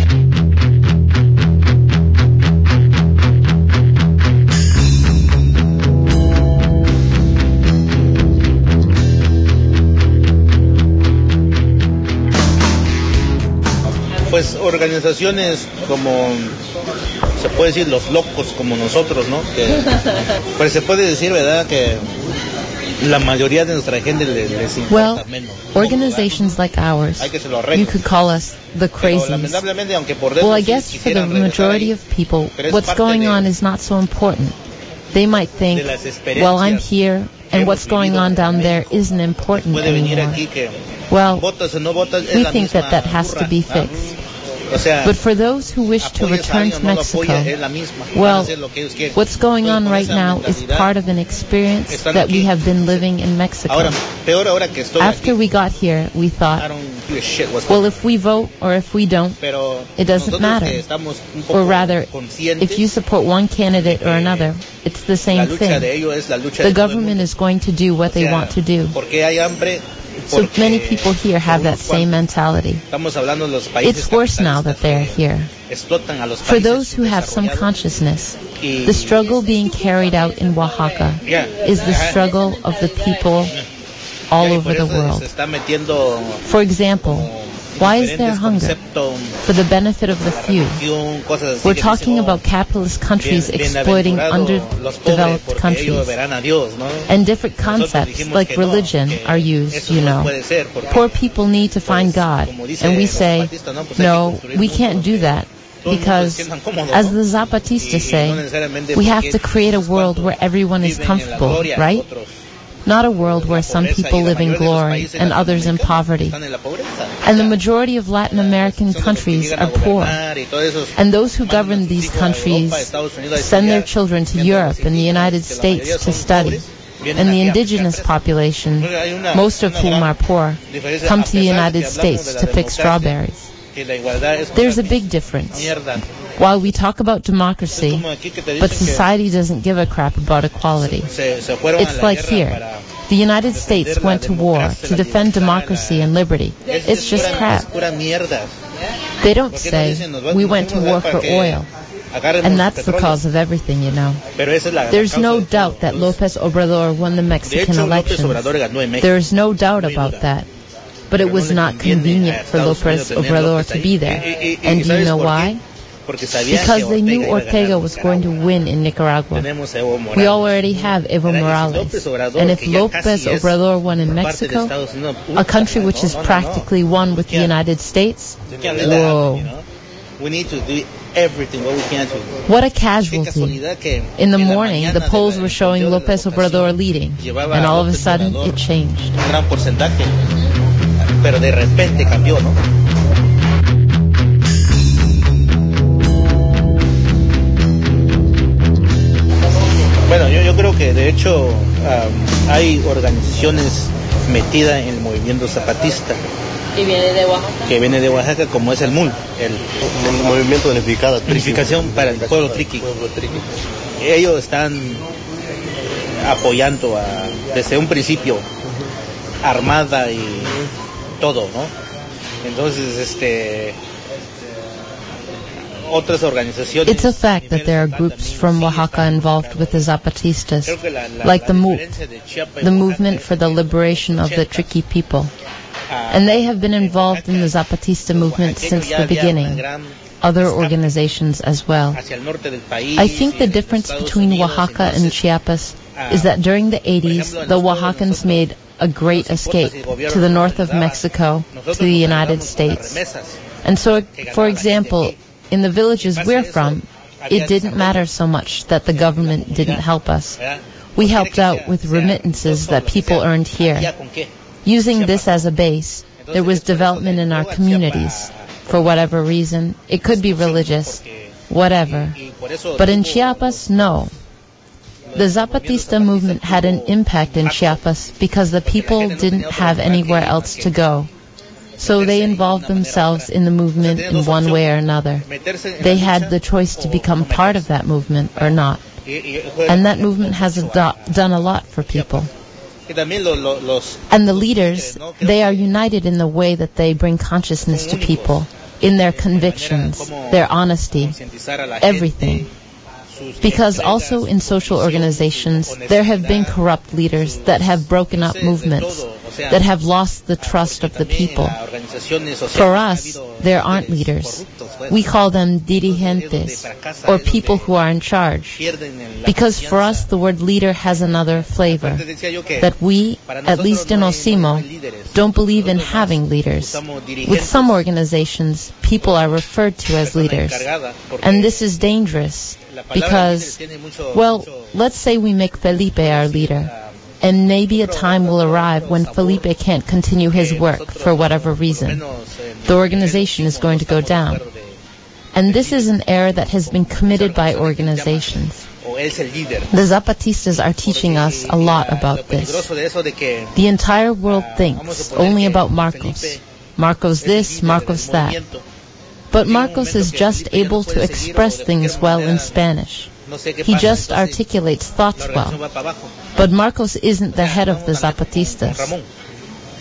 Pues organizaciones como, se puede decir, los locos como nosotros, ¿no? Que, pues se puede decir, ¿verdad?, que la mayoría de nuestra gente les, les importa well, menos. Organizations like ours, you could call us the crazies. Well, I guess for the majority of people, what's going on is not so important. They might think, well, I'm here, and what's going on down there isn't important anymore. Well, we think that that has to be fixed. But for those who wish to return to Mexico, well, what's going on right now is part of an experience that we have been living in Mexico. After we got here, we thought, well, if we vote or if we don't, it doesn't matter. Or rather, if you support one candidate or another, it's the same thing. The government is going to do what they want to do. So many people here have that same mentality. It's worse now that they are here. For those who have some consciousness, the struggle being carried out in Oaxaca is the struggle of the people all over the world. For example, why is there hunger? For the benefit of the few. We're talking about capitalist countries exploiting underdeveloped countries. And different concepts like religion are used, you know. Poor people need to find God. And we say, no, we can't do that. Because, as the Zapatistas say, we have to create a world where everyone is comfortable, right? Not a world where some people live in glory and others in poverty. And the majority of Latin American countries are poor. And those who govern these countries send their children to Europe and the United States to study. And the indigenous population, most of whom are poor, come to the United States to pick strawberries. There's a big difference. While we talk about democracy, but society doesn't give a crap about equality. It's like here. The United States went to war to defend democracy and liberty. It's just crap. They don't say, we went to war for oil. And that's the cause of everything, you know. There's no doubt that López Obrador won the Mexican elections. There's no doubt about that. But it was not convenient for López Obrador to be there. And do you know why? Because they knew Ortega was going to win in Nicaragua. We already have Evo Morales. And if López Obrador won in Mexico, a country which is practically one with the United States, whoa. We need to do everything what we can to. What a casualty. In the morning, the polls were showing López Obrador leading, and all of a sudden, it changed. Pero de repente cambió, ¿no? Bueno, yo, yo creo que de hecho um, hay organizaciones metidas en el movimiento zapatista. ¿Y viene de Oaxaca? Que viene de Oaxaca, como es el M U L, el, el Movimiento Unificado, Unificación para el Pueblo Triqui. Ellos están apoyando a, desde un principio, Armada y todo, ¿no? Entonces, este, otras organizaciones. It's a fact that there are groups from Oaxaca involved with the Zapatistas, like the M U L, the Movement for the Liberation of the Triqui People. And they have been involved in the Zapatista movement since the beginning. Other organizations as well. I think the difference between Oaxaca and Chiapas is that during the eighties, the Oaxacans made a great escape to the north of Mexico, to the United States. And so, for example, in the villages we're from, it didn't matter so much that the government didn't help us. We helped out with remittances that people earned here. Using this as a base, there was development in our communities. For whatever reason, it could be religious, whatever. But in Chiapas, no. The Zapatista movement had an impact in Chiapas because the people didn't have anywhere else to go. So they involved themselves in the movement in one way or another. They had the choice to become part of that movement or not. And that movement has do- done a lot for people. And the leaders, they are united in the way that they bring consciousness to people, in their convictions, their honesty, everything. Because also in social organizations, there have been corrupt leaders that have broken up movements, that have lost the trust of the people. For us, there aren't leaders. We call them dirigentes, or people who are in charge. Because for us, the word leader has another flavor. That we, at least in Osimo, don't believe in having leaders. With some organizations, people are referred to as leaders. And this is dangerous. Because, well, let's say we make Felipe our leader, and maybe a time will arrive when Felipe can't continue his work for whatever reason. The organization is going to go down. And this is an error that has been committed by organizations. The Zapatistas are teaching us a lot about this. The entire world thinks only about Marcos. Marcos this, Marcos that. But Marcos is just able to express things well in Spanish. He just articulates thoughts well. But Marcos isn't the head of the Zapatistas.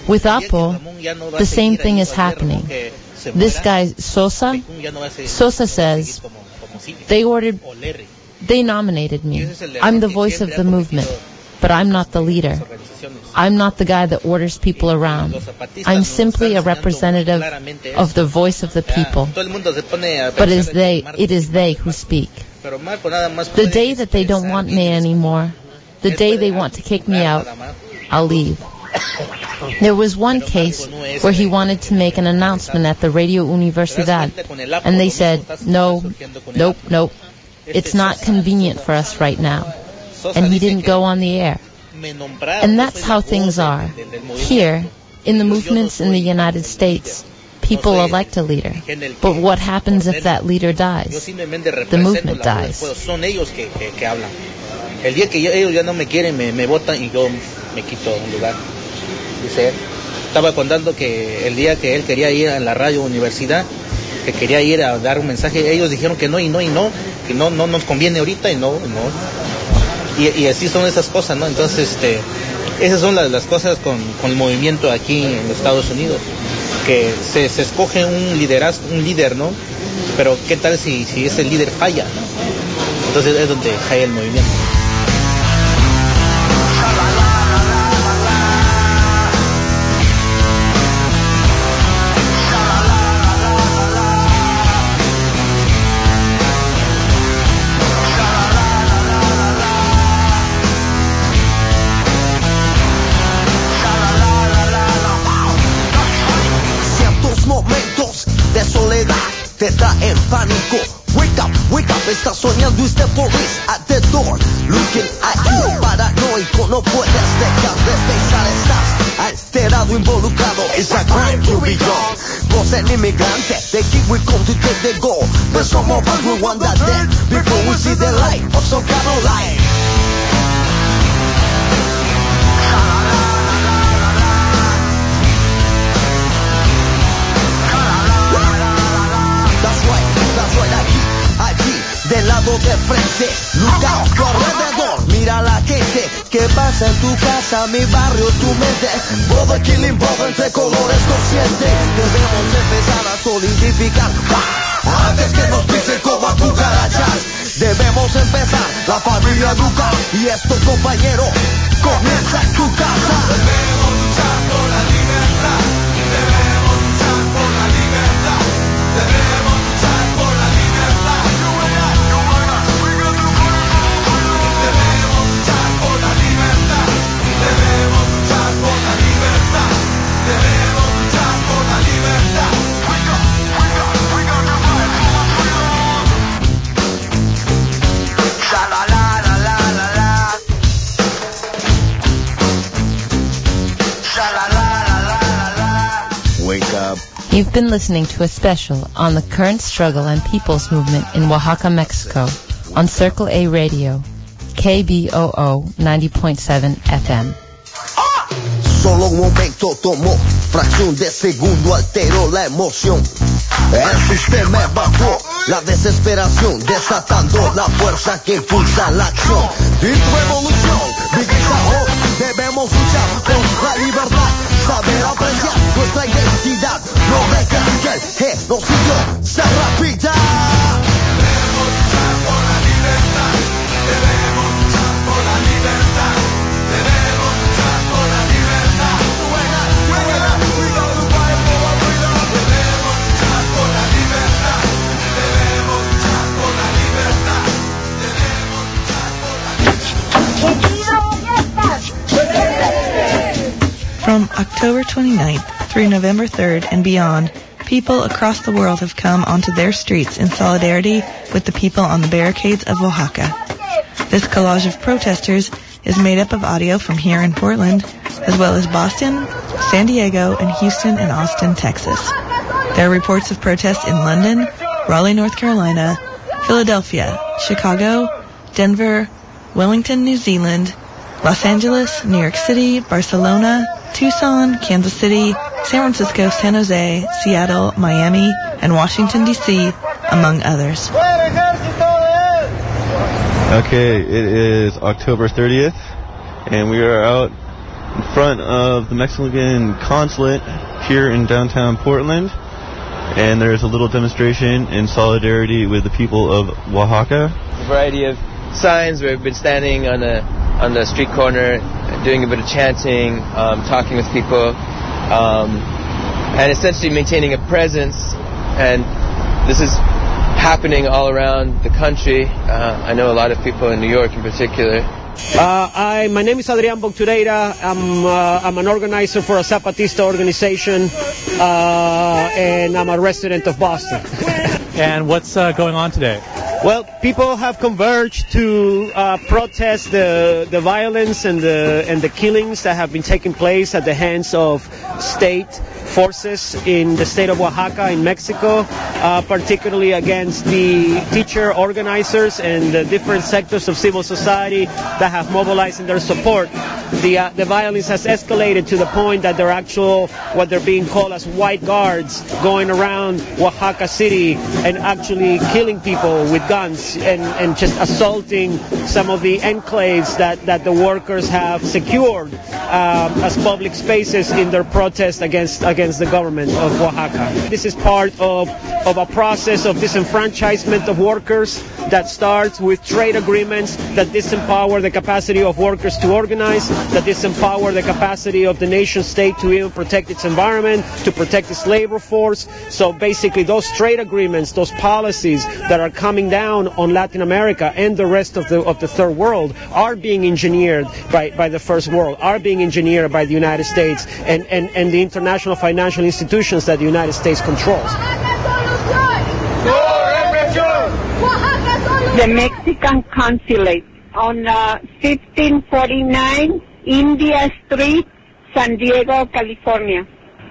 With Apo, the same thing is happening. This guy, Sosa, Sosa says, they ordered, they nominated me. I'm the voice of the movement, but I'm not the leader. I'm not the guy that orders people around. I'm simply a representative of the voice of the people. But it is they, it is they who speak. The day that they don't want me anymore, the day they want to kick me out, I'll leave. There was one case where he wanted to make an announcement at the Radio Universidad, and they said, no, nope, nope, it's not convenient for us right now. And he didn't go on the air. And that's how things are. Here, in the movements in the United States, people elect a leader. But what happens if that leader dies? The movement dies. El día que ellos ya no me quieren, me, me votan y yo me quito un lugar. Dice él. Estaba contando que el día que él quería ir a la radio universidad, que quería ir a dar un mensaje, ellos dijeron que no y no y no, que no, no nos conviene ahorita y no, no. Y, y así son esas cosas, ¿no? Entonces, este, esas son las, las cosas con, con el movimiento aquí en los Estados Unidos, que se, se escoge un liderazgo, un líder, ¿no? Pero ¿qué tal si, si ese líder falla, ¿no? Entonces es donde cae el movimiento. Te traen pánico. Wake up, wake up, estás soñando, is the police at the door, looking at you. Paranoico, no puedes dejar de pensar, estás alterado, involucrado. It's a crime to be done. Vos el inmigrante, the kid we come to take the goal. But some of us will want that dead before we see the light of some kind of light. Del lado de frente, look out, tu alrededor, mira la gente, ¿qué pasa en tu casa, mi barrio, tu mente? Border killing, border entre colores conscientes, debemos empezar a solidificar, antes que nos pisen como a cucarachas, debemos empezar, la familia educar, y esto compañero, comienza en tu casa. Debemos luchar por la libertad, debemos luchar por la libertad, debemos luchar por la libertad. You've been listening to a special on the current struggle and people's movement in Oaxaca, Mexico, on Circle A Radio, K B O O ninety point seven F M. Solo un momento tomó, fracción de segundo alteró la emoción. El sistema evacuó la desesperación, desatando la fuerza que impulsa la acción. Deep Revolution, begins ahora, debemos luchar por la libertad, saber apreciar nuestra identidad, no dejar que el genocidio se repita. Debemos luchar por la libertad, debemos luchar por la libertad, debemos luchar por la libertad. From October twenty-ninth through November third and beyond, people across the world have come onto their streets in solidarity with the people on the barricades of Oaxaca. This collage of protesters is made up of audio from here in Portland, as well as Boston, San Diego, and Houston and Austin, Texas. There are reports of protests in London, Raleigh, North Carolina, Philadelphia, Chicago, Denver, Wellington, New Zealand, Los Angeles, New York City, Barcelona, Tucson, Kansas City, San Francisco, San Jose, Seattle, Miami, and Washington, D C, among others. Okay, it is October thirtieth, and we are out in front of the Mexican consulate here in downtown Portland, and there's a little demonstration in solidarity with the people of Oaxaca. A variety of signs. We've been standing on the on the street corner, doing a bit of chanting, um, talking with people, um, and essentially maintaining a presence. And this is happening all around the country. Uh, I know a lot of people in New York in particular. Uh, I, my name is Adrian Boctureira. I'm, uh, I'm an organizer for a Zapatista organization, uh, and I'm a resident of Boston. And what's uh, going on today? Well, people have converged to uh, protest the the violence and the and the killings that have been taking place at the hands of state forces in the state of Oaxaca in Mexico, uh, particularly against the teacher organizers and the different sectors of civil society that have mobilized in their support. The uh, the violence has escalated to the point that they're actual what they're being called as white guards going around Oaxaca City and actually killing people with guns and, and just assaulting some of the enclaves that, that the workers have secured um, as public spaces in their protest against against the government of Oaxaca. This is part of, of a process of disenfranchisement of workers that starts with trade agreements that disempower the capacity of workers to organize, that disempower the capacity of the nation state to even protect its environment, to protect its labor force. So basically those trade agreements, those policies that are coming down on Latin America and the rest of the of the third world are being engineered by, by the first world, are being engineered by the United States and, and, and the international financial institutions that the United States controls. The Mexican consulate on uh, fifteen forty-nine India Street, San Diego, California.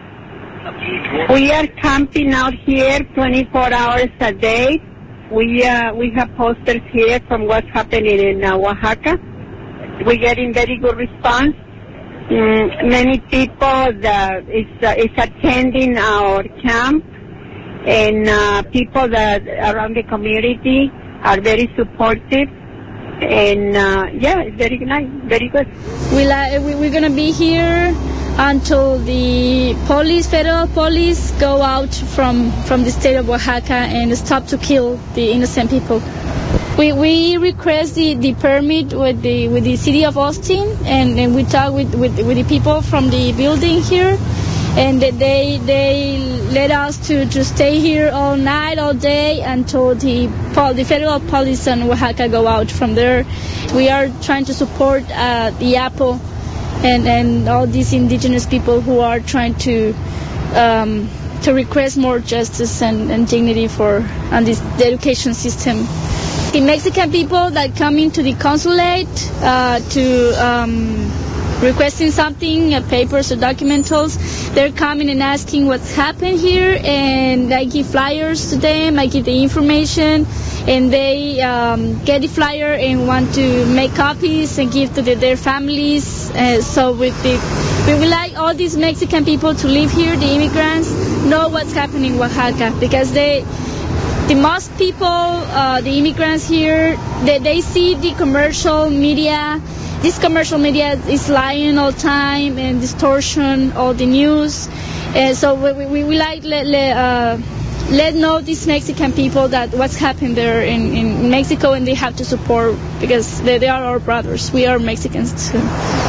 We are camping out here twenty-four hours a day. We uh, we have posters here from what's happening in uh, Oaxaca. We're getting very good response. Mm, many people that is, uh, is attending our camp, and uh, people that around the community are very supportive. And uh, yeah, it's very nice, very good. We li- we, we're gonna be here until the police, federal police, go out from, from the state of Oaxaca and stop to kill the innocent people. We we request the, the permit with the with the city of Austin, and, and we talk with, with with the people from the building here, and they they let us to, to stay here all night, all day until the the federal police and Oaxaca go out from there. We are trying to support uh, the Apple and and all these indigenous people who are trying to um, to request more justice and, and dignity for on this the education system. The Mexican people that come into the consulate uh, to um, requesting something, uh, papers or documentals, they're coming and asking what's happened here, and I give flyers to them, I give the information, and they um, get the flyer and want to make copies and give to the, their families. Uh, so with the, we would like all these Mexican people to live here, the immigrants, know what's happening in Oaxaca, because they, the most people, uh, the immigrants here, they, they see the commercial media. This commercial media is lying all the time and distortion all the news. And so we, we, we like let let, uh, let know these Mexican people that what's happened there in, in Mexico, and they have to support because they, they are our brothers. We are Mexicans too.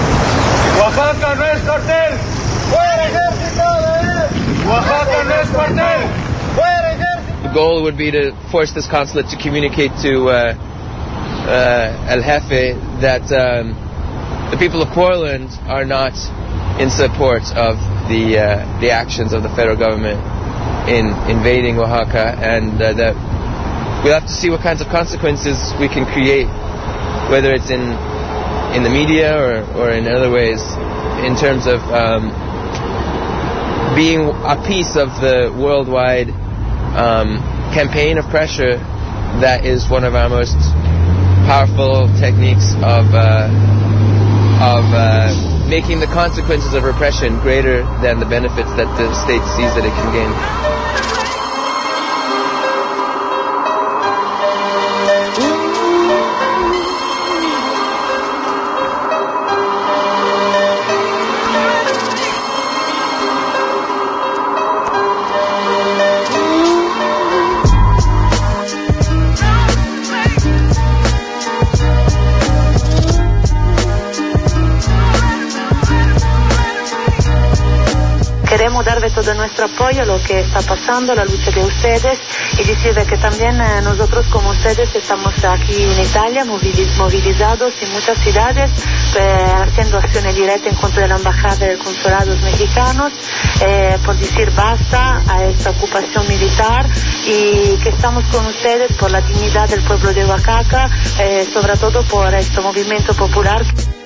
Oaxaca no es cartel. Fuera ejército. Oaxaca no es cartel. Fuera ejército. The goal would be to force this consulate to communicate to uh, uh, El Jefe that um, the people of Portland are not in support of the uh, the actions of the federal government in invading Oaxaca, and uh, that we'll have to see what kinds of consequences we can create, whether it's in in the media or, or in other ways, in terms of um, being a piece of the worldwide um, campaign of pressure that is one of our most powerful techniques of uh, of uh, making the consequences of repression greater than the benefits that the state sees that it can gain. queremos darle todo nuestro apoyo a lo que está pasando, a la lucha de ustedes, y decirles que también eh, nosotros como ustedes estamos aquí en Italia moviliz movilizados en muchas ciudades, eh, haciendo acciones directas en contra de la embajada y de consulados mexicanos, eh, por decir basta a esta ocupación militar, y que estamos con ustedes por la dignidad del pueblo de Oaxaca, eh, sobre todo por este movimiento popular.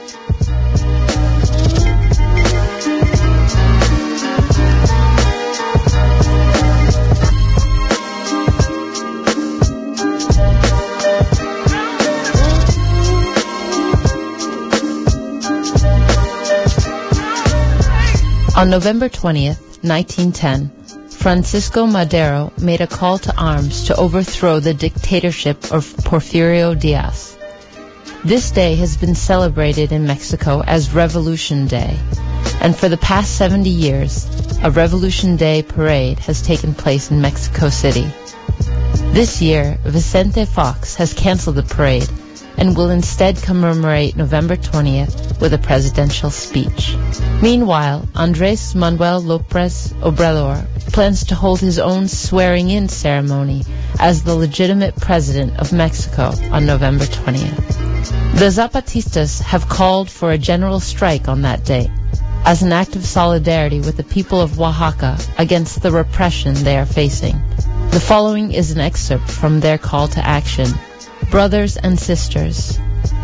On November twentieth, nineteen ten, Francisco Madero made a call to arms to overthrow the dictatorship of Porfirio Diaz. This day has been celebrated in Mexico as Revolution Day, and for the past seventy years, a Revolution Day parade has taken place in Mexico City. This year, Vicente Fox has canceled the parade and will instead commemorate November twentieth with a presidential speech. Meanwhile, Andrés Manuel López Obrador plans to hold his own swearing-in ceremony as the legitimate president of Mexico on November twentieth. The Zapatistas have called for a general strike on that day as an act of solidarity with the people of Oaxaca against the repression they are facing. The following is an excerpt from their call to action. Brothers and sisters,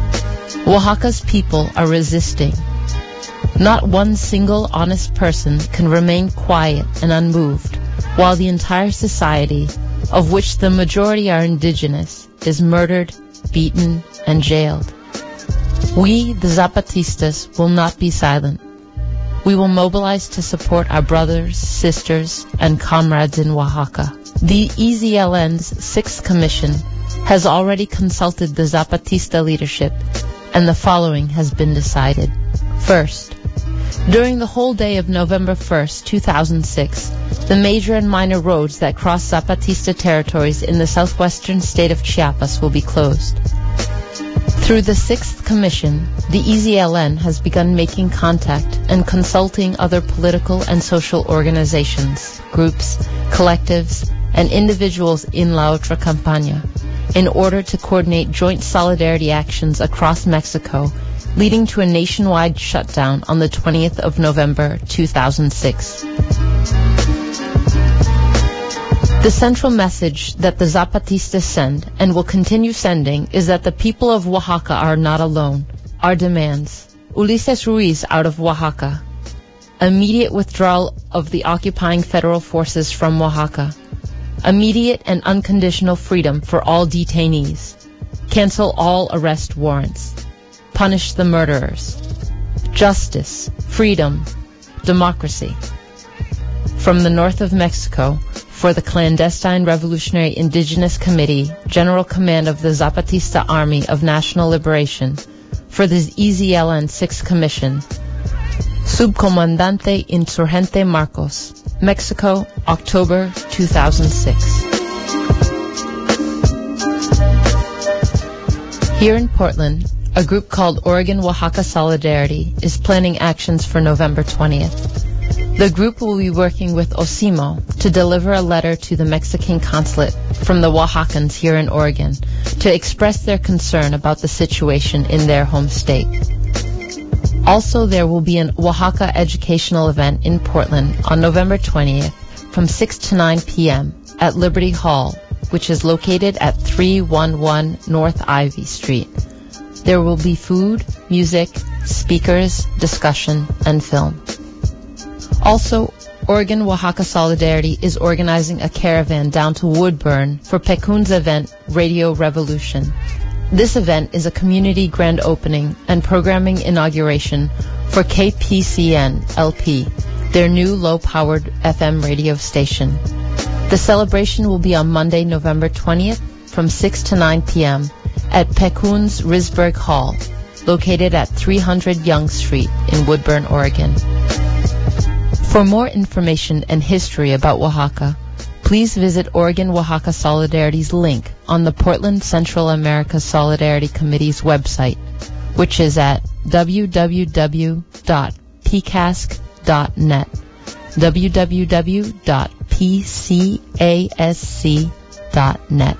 Oaxaca's people are resisting. Not one single honest person can remain quiet and unmoved while the entire society, of which the majority are indigenous, is murdered, beaten, and jailed. We, the Zapatistas, will not be silent. We will mobilize to support our brothers, sisters, and comrades in Oaxaca. The E Z L N's Sixth Commission has already consulted the Zapatista leadership, and the following has been decided. First, during the whole day of November first, two thousand six, the major and minor roads that cross Zapatista territories in the southwestern state of Chiapas will be closed. Through the Sixth Commission, the E Z L N has begun making contact and consulting other political and social organizations, groups, collectives, and individuals in La Otra Campaña in order to coordinate joint solidarity actions across Mexico, leading to a nationwide shutdown on the twentieth of November, two thousand six. The central message that the Zapatistas send, and will continue sending, is that the people of Oaxaca are not alone. Our demands: Ulises Ruiz out of Oaxaca, immediate withdrawal of the occupying federal forces from Oaxaca, immediate and unconditional freedom for all detainees, cancel all arrest warrants, punish the murderers, justice, freedom, democracy. From the north of Mexico, for the Clandestine Revolutionary Indigenous Committee, General Command of the Zapatista Army of National Liberation, for the E Z L N Sixth Commission, Subcomandante Insurgente Marcos, Mexico, October two thousand six. Here in Portland, a group called Oregon Oaxaca Solidarity is planning actions for November twentieth. The group will be working with OSIMO to deliver a letter to the Mexican consulate from the Oaxacans here in Oregon to express their concern about the situation in their home state. Also, there will be an Oaxaca educational event in Portland on November twentieth from six to nine p.m. at Liberty Hall, which is located at three eleven North Ivy Street. There will be food, music, speakers, discussion, and film. Also, Oregon Oaxaca Solidarity is organizing a caravan down to Woodburn for Pecun's event, Radio Revolution. This event is a community grand opening and programming inauguration for K P C N L P, their new low-powered F M radio station. The celebration will be on Monday, November twentieth from six to nine p.m. at Pecun's Risberg Hall, located at three hundred Young Street in Woodburn, Oregon. For more information and history about Oaxaca, please visit Oregon Oaxaca Solidarity's link on the Portland Central America Solidarity Committee's website, which is at w w w dot p c a s c dot net. w w w dot p c a s c dot net.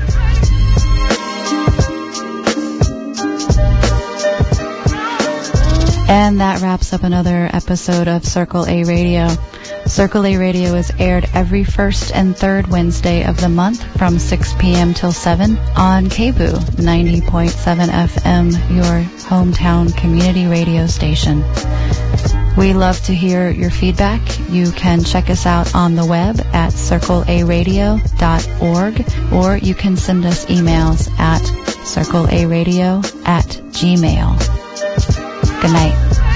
And that wraps up another episode of Circle A Radio. Circle A Radio is aired every first and third Wednesday of the month from six p.m. till seven on K B U ninety point seven F M, your hometown community radio station. We love to hear your feedback. You can check us out on the web at circle a radio dot org, or you can send us emails at circle a radio at gmail. Good night.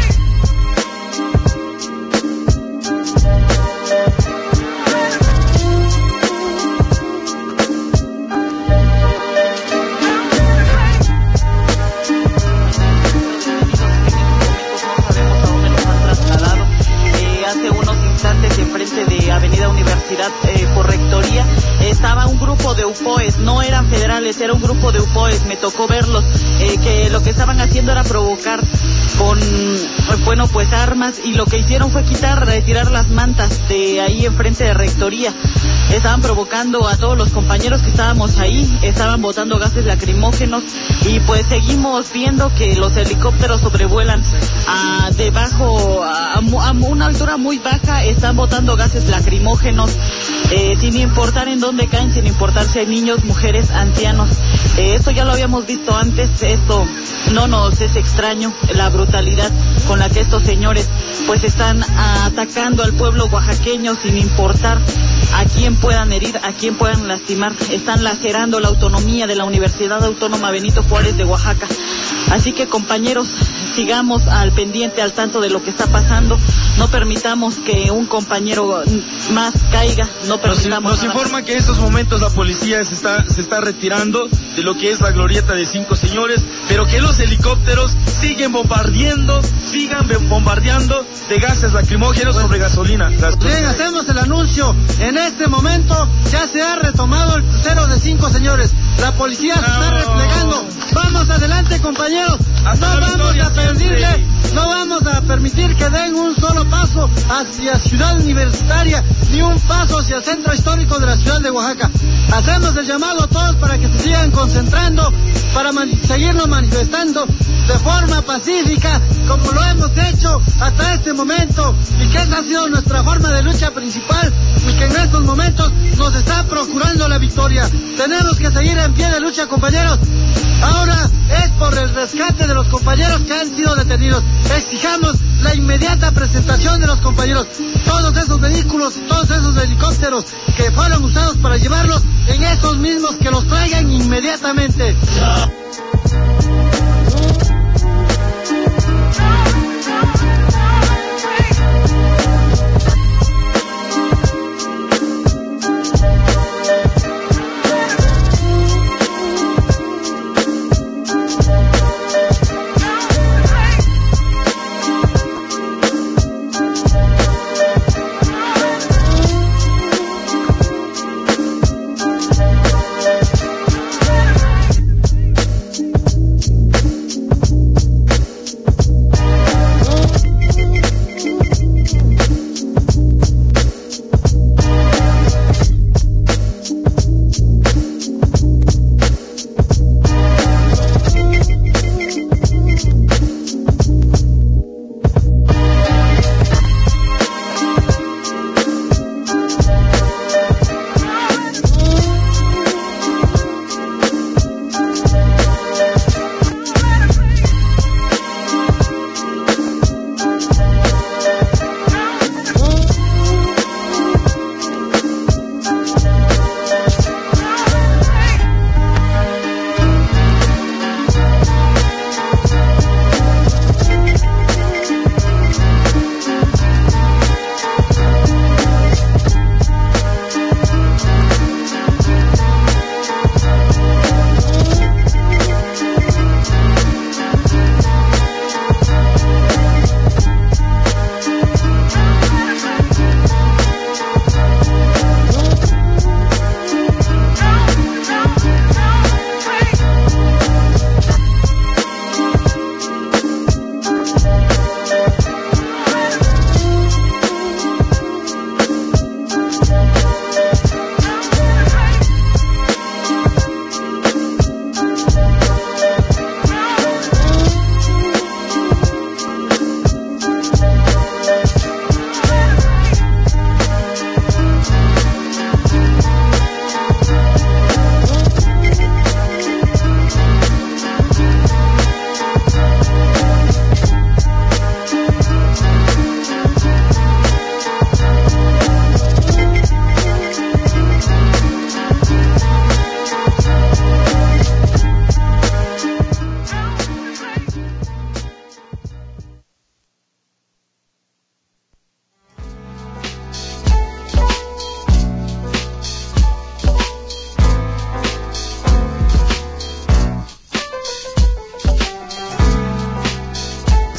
Eh, por rectoría estaba un grupo de upoes, no eran federales, era un grupo de upoes, me tocó verlos, eh, que lo que estaban haciendo era provocar con, bueno, pues armas, y lo que hicieron fue quitar, retirar las mantas de ahí enfrente de rectoría. Estaban provocando a todos los compañeros que estábamos ahí, estaban botando gases lacrimógenos, y pues seguimos viendo que los helicópteros sobrevuelan a debajo, a, a una altura muy baja, están botando gases lacrimógenos, eh, sin importar en dónde caen, sin importar si hay niños, mujeres, ancianos. Eh, esto ya lo habíamos visto antes, esto no nos es extraño, la brutalidad con la que estos señores pues están atacando al pueblo oaxaqueño sin importar a quién puedan herir, a quién puedan lastimar. Están lacerando la autonomía de la Universidad Autónoma Benito Juárez de Oaxaca. Así que, compañeros, sigamos al pendiente, al tanto de lo que está pasando. No permitamos que un compañero más caiga. No permitamos. Nos, nos informa que en estos momentos la policía se está, se está retirando de lo que es la glorieta de Cinco Señores, pero que los helicópteros siguen bombardeando, sigan bombardeando de gases lacrimógenos sobre gasolina. Bien, hacemos el anuncio. En este momento ya se ha retomado el crucero de Cinco Señores. La policía se está replegando. Vamos adelante, compañeros. No vamos a perderle, no vamos a permitir que den un solo paso hacia Ciudad Universitaria, ni un paso hacia el centro histórico de la ciudad de Oaxaca. Hacemos el llamado a todos para que se sigan concentrando, para mani- seguirnos manifestando de forma pacífica, como lo hemos hecho hasta este momento, y que esa ha sido nuestra forma de lucha principal, y que en estos momentos nos está procurando la victoria. Tenemos que seguir en pie de lucha, compañeros. Ahora es por el rescate de los compañeros que han sido detenidos. Exijamos la inmediata presentación de los compañeros. Todos esos vehículos, todos esos helicópteros que fueron usados para llevarlos, en esos mismos que los traigan inmediatamente.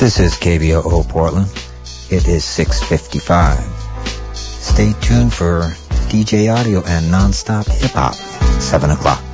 This is K B O O Portland. It is six fifty-five. Stay tuned for D J Audio and Non-Stop Hip Hop, seven o'clock.